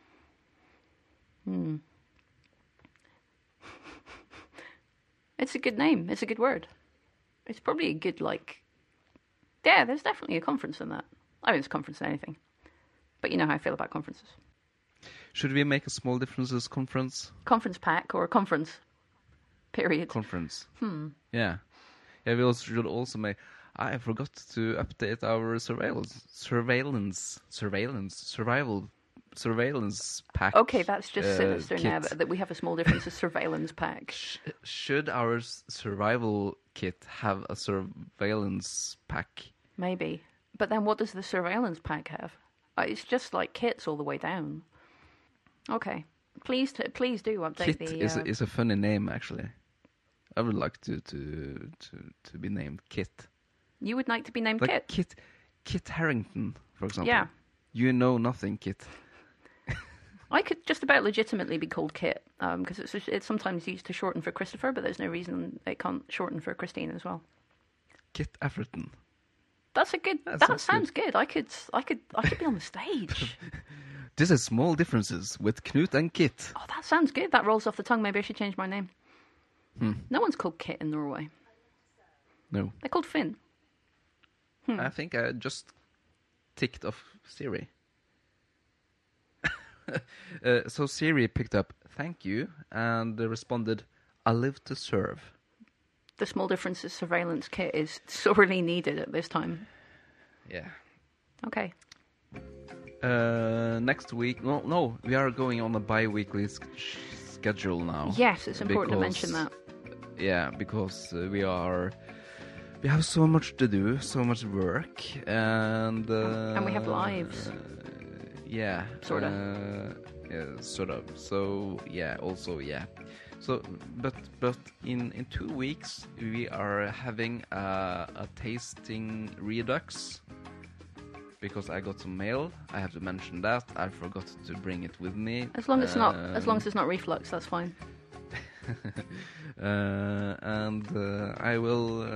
It's a good name. It's a good word. It's probably a good, like... Yeah, there's definitely a conference in that. I mean, there's a conference in anything. But you know how I feel about conferences. Should we make a small differences conference? Conference pack or a conference. Period. Conference. Yeah. Yeah, we also should also make... I forgot to update our surveillance pack. Okay, that's just sinister kit. now that we have a small difference of surveillance pack. Should our survival kit have a surveillance pack? Maybe. But then what does the surveillance pack have? It's just like kits all the way down. Okay. Please do update Kit the... is a funny name, actually. I would like to be named Kit. You would like to be named Like Kit? Kit Harington, for example. Yeah. You know nothing, Kit. I could just about legitimately be called Kit, because it's sometimes used to shorten for Christopher, but there's no reason it can't shorten for Christine as well. Kit Afferton. That's a good... That sounds good. I could be on the stage. This is Small Differences with Knut and Kit. Oh, that sounds good. That rolls off the tongue. Maybe I should change my name. No one's called Kit in Norway. No. They're called Finn. I think I just ticked off Siri. So Siri picked up "thank you" and responded, "I live to serve." The Small Differences surveillance kit is sorely needed at this time. Yeah. Okay. Next week, no, we are going on a bi-weekly schedule now. Yes, it's important to mention that. Yeah, because we have so much to do, so much work, and we have lives. Yeah. Sort of. Yeah, sort of. So, yeah, also, yeah. So, but in 2 weeks we are having a tasting redux. Because I got some mail, I have to mention that. I forgot to bring it with me. As long as it's not reflux, that's fine. And I will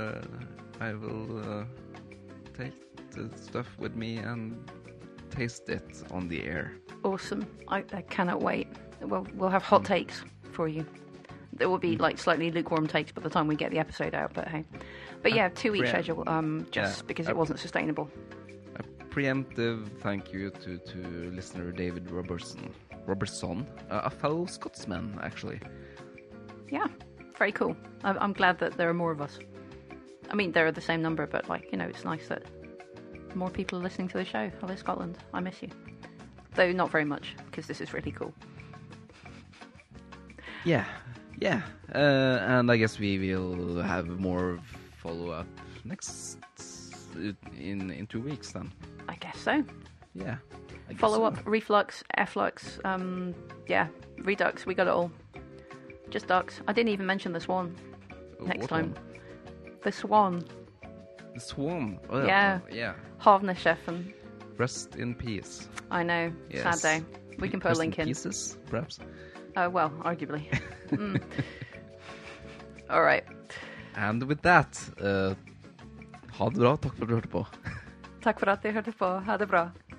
take the stuff with me and taste it on the air. Awesome! I cannot wait. We'll have hot takes for you. There will be like slightly lukewarm takes by the time we get the episode out. But hey, but yeah, 2-week schedule. Because it wasn't sustainable. Preemptive thank you to listener David Robertson, a fellow Scotsman, actually. Yeah, very cool. I'm glad that there are more of us. I mean, there are the same number, but it's nice that more people are listening to the show. Hello, Scotland. I miss you. Though not very much, because this is really cool. Yeah. And I guess we will have more follow-up in 2 weeks then. I guess so. Yeah. Follow-up, reflux, efflux, redux, we got it all. Just ducks. I didn't even mention the swan next time. One? The swan. The swan? Oh, yeah. Yeah. Havnescheffen. Rest in peace. I know. Yes. Sad day. We can put a link in. Pieces, perhaps? Well, arguably. All right. And with that, ha det bra. Takk for at du hørte på. Takk for at du hørte på. Ha det bra.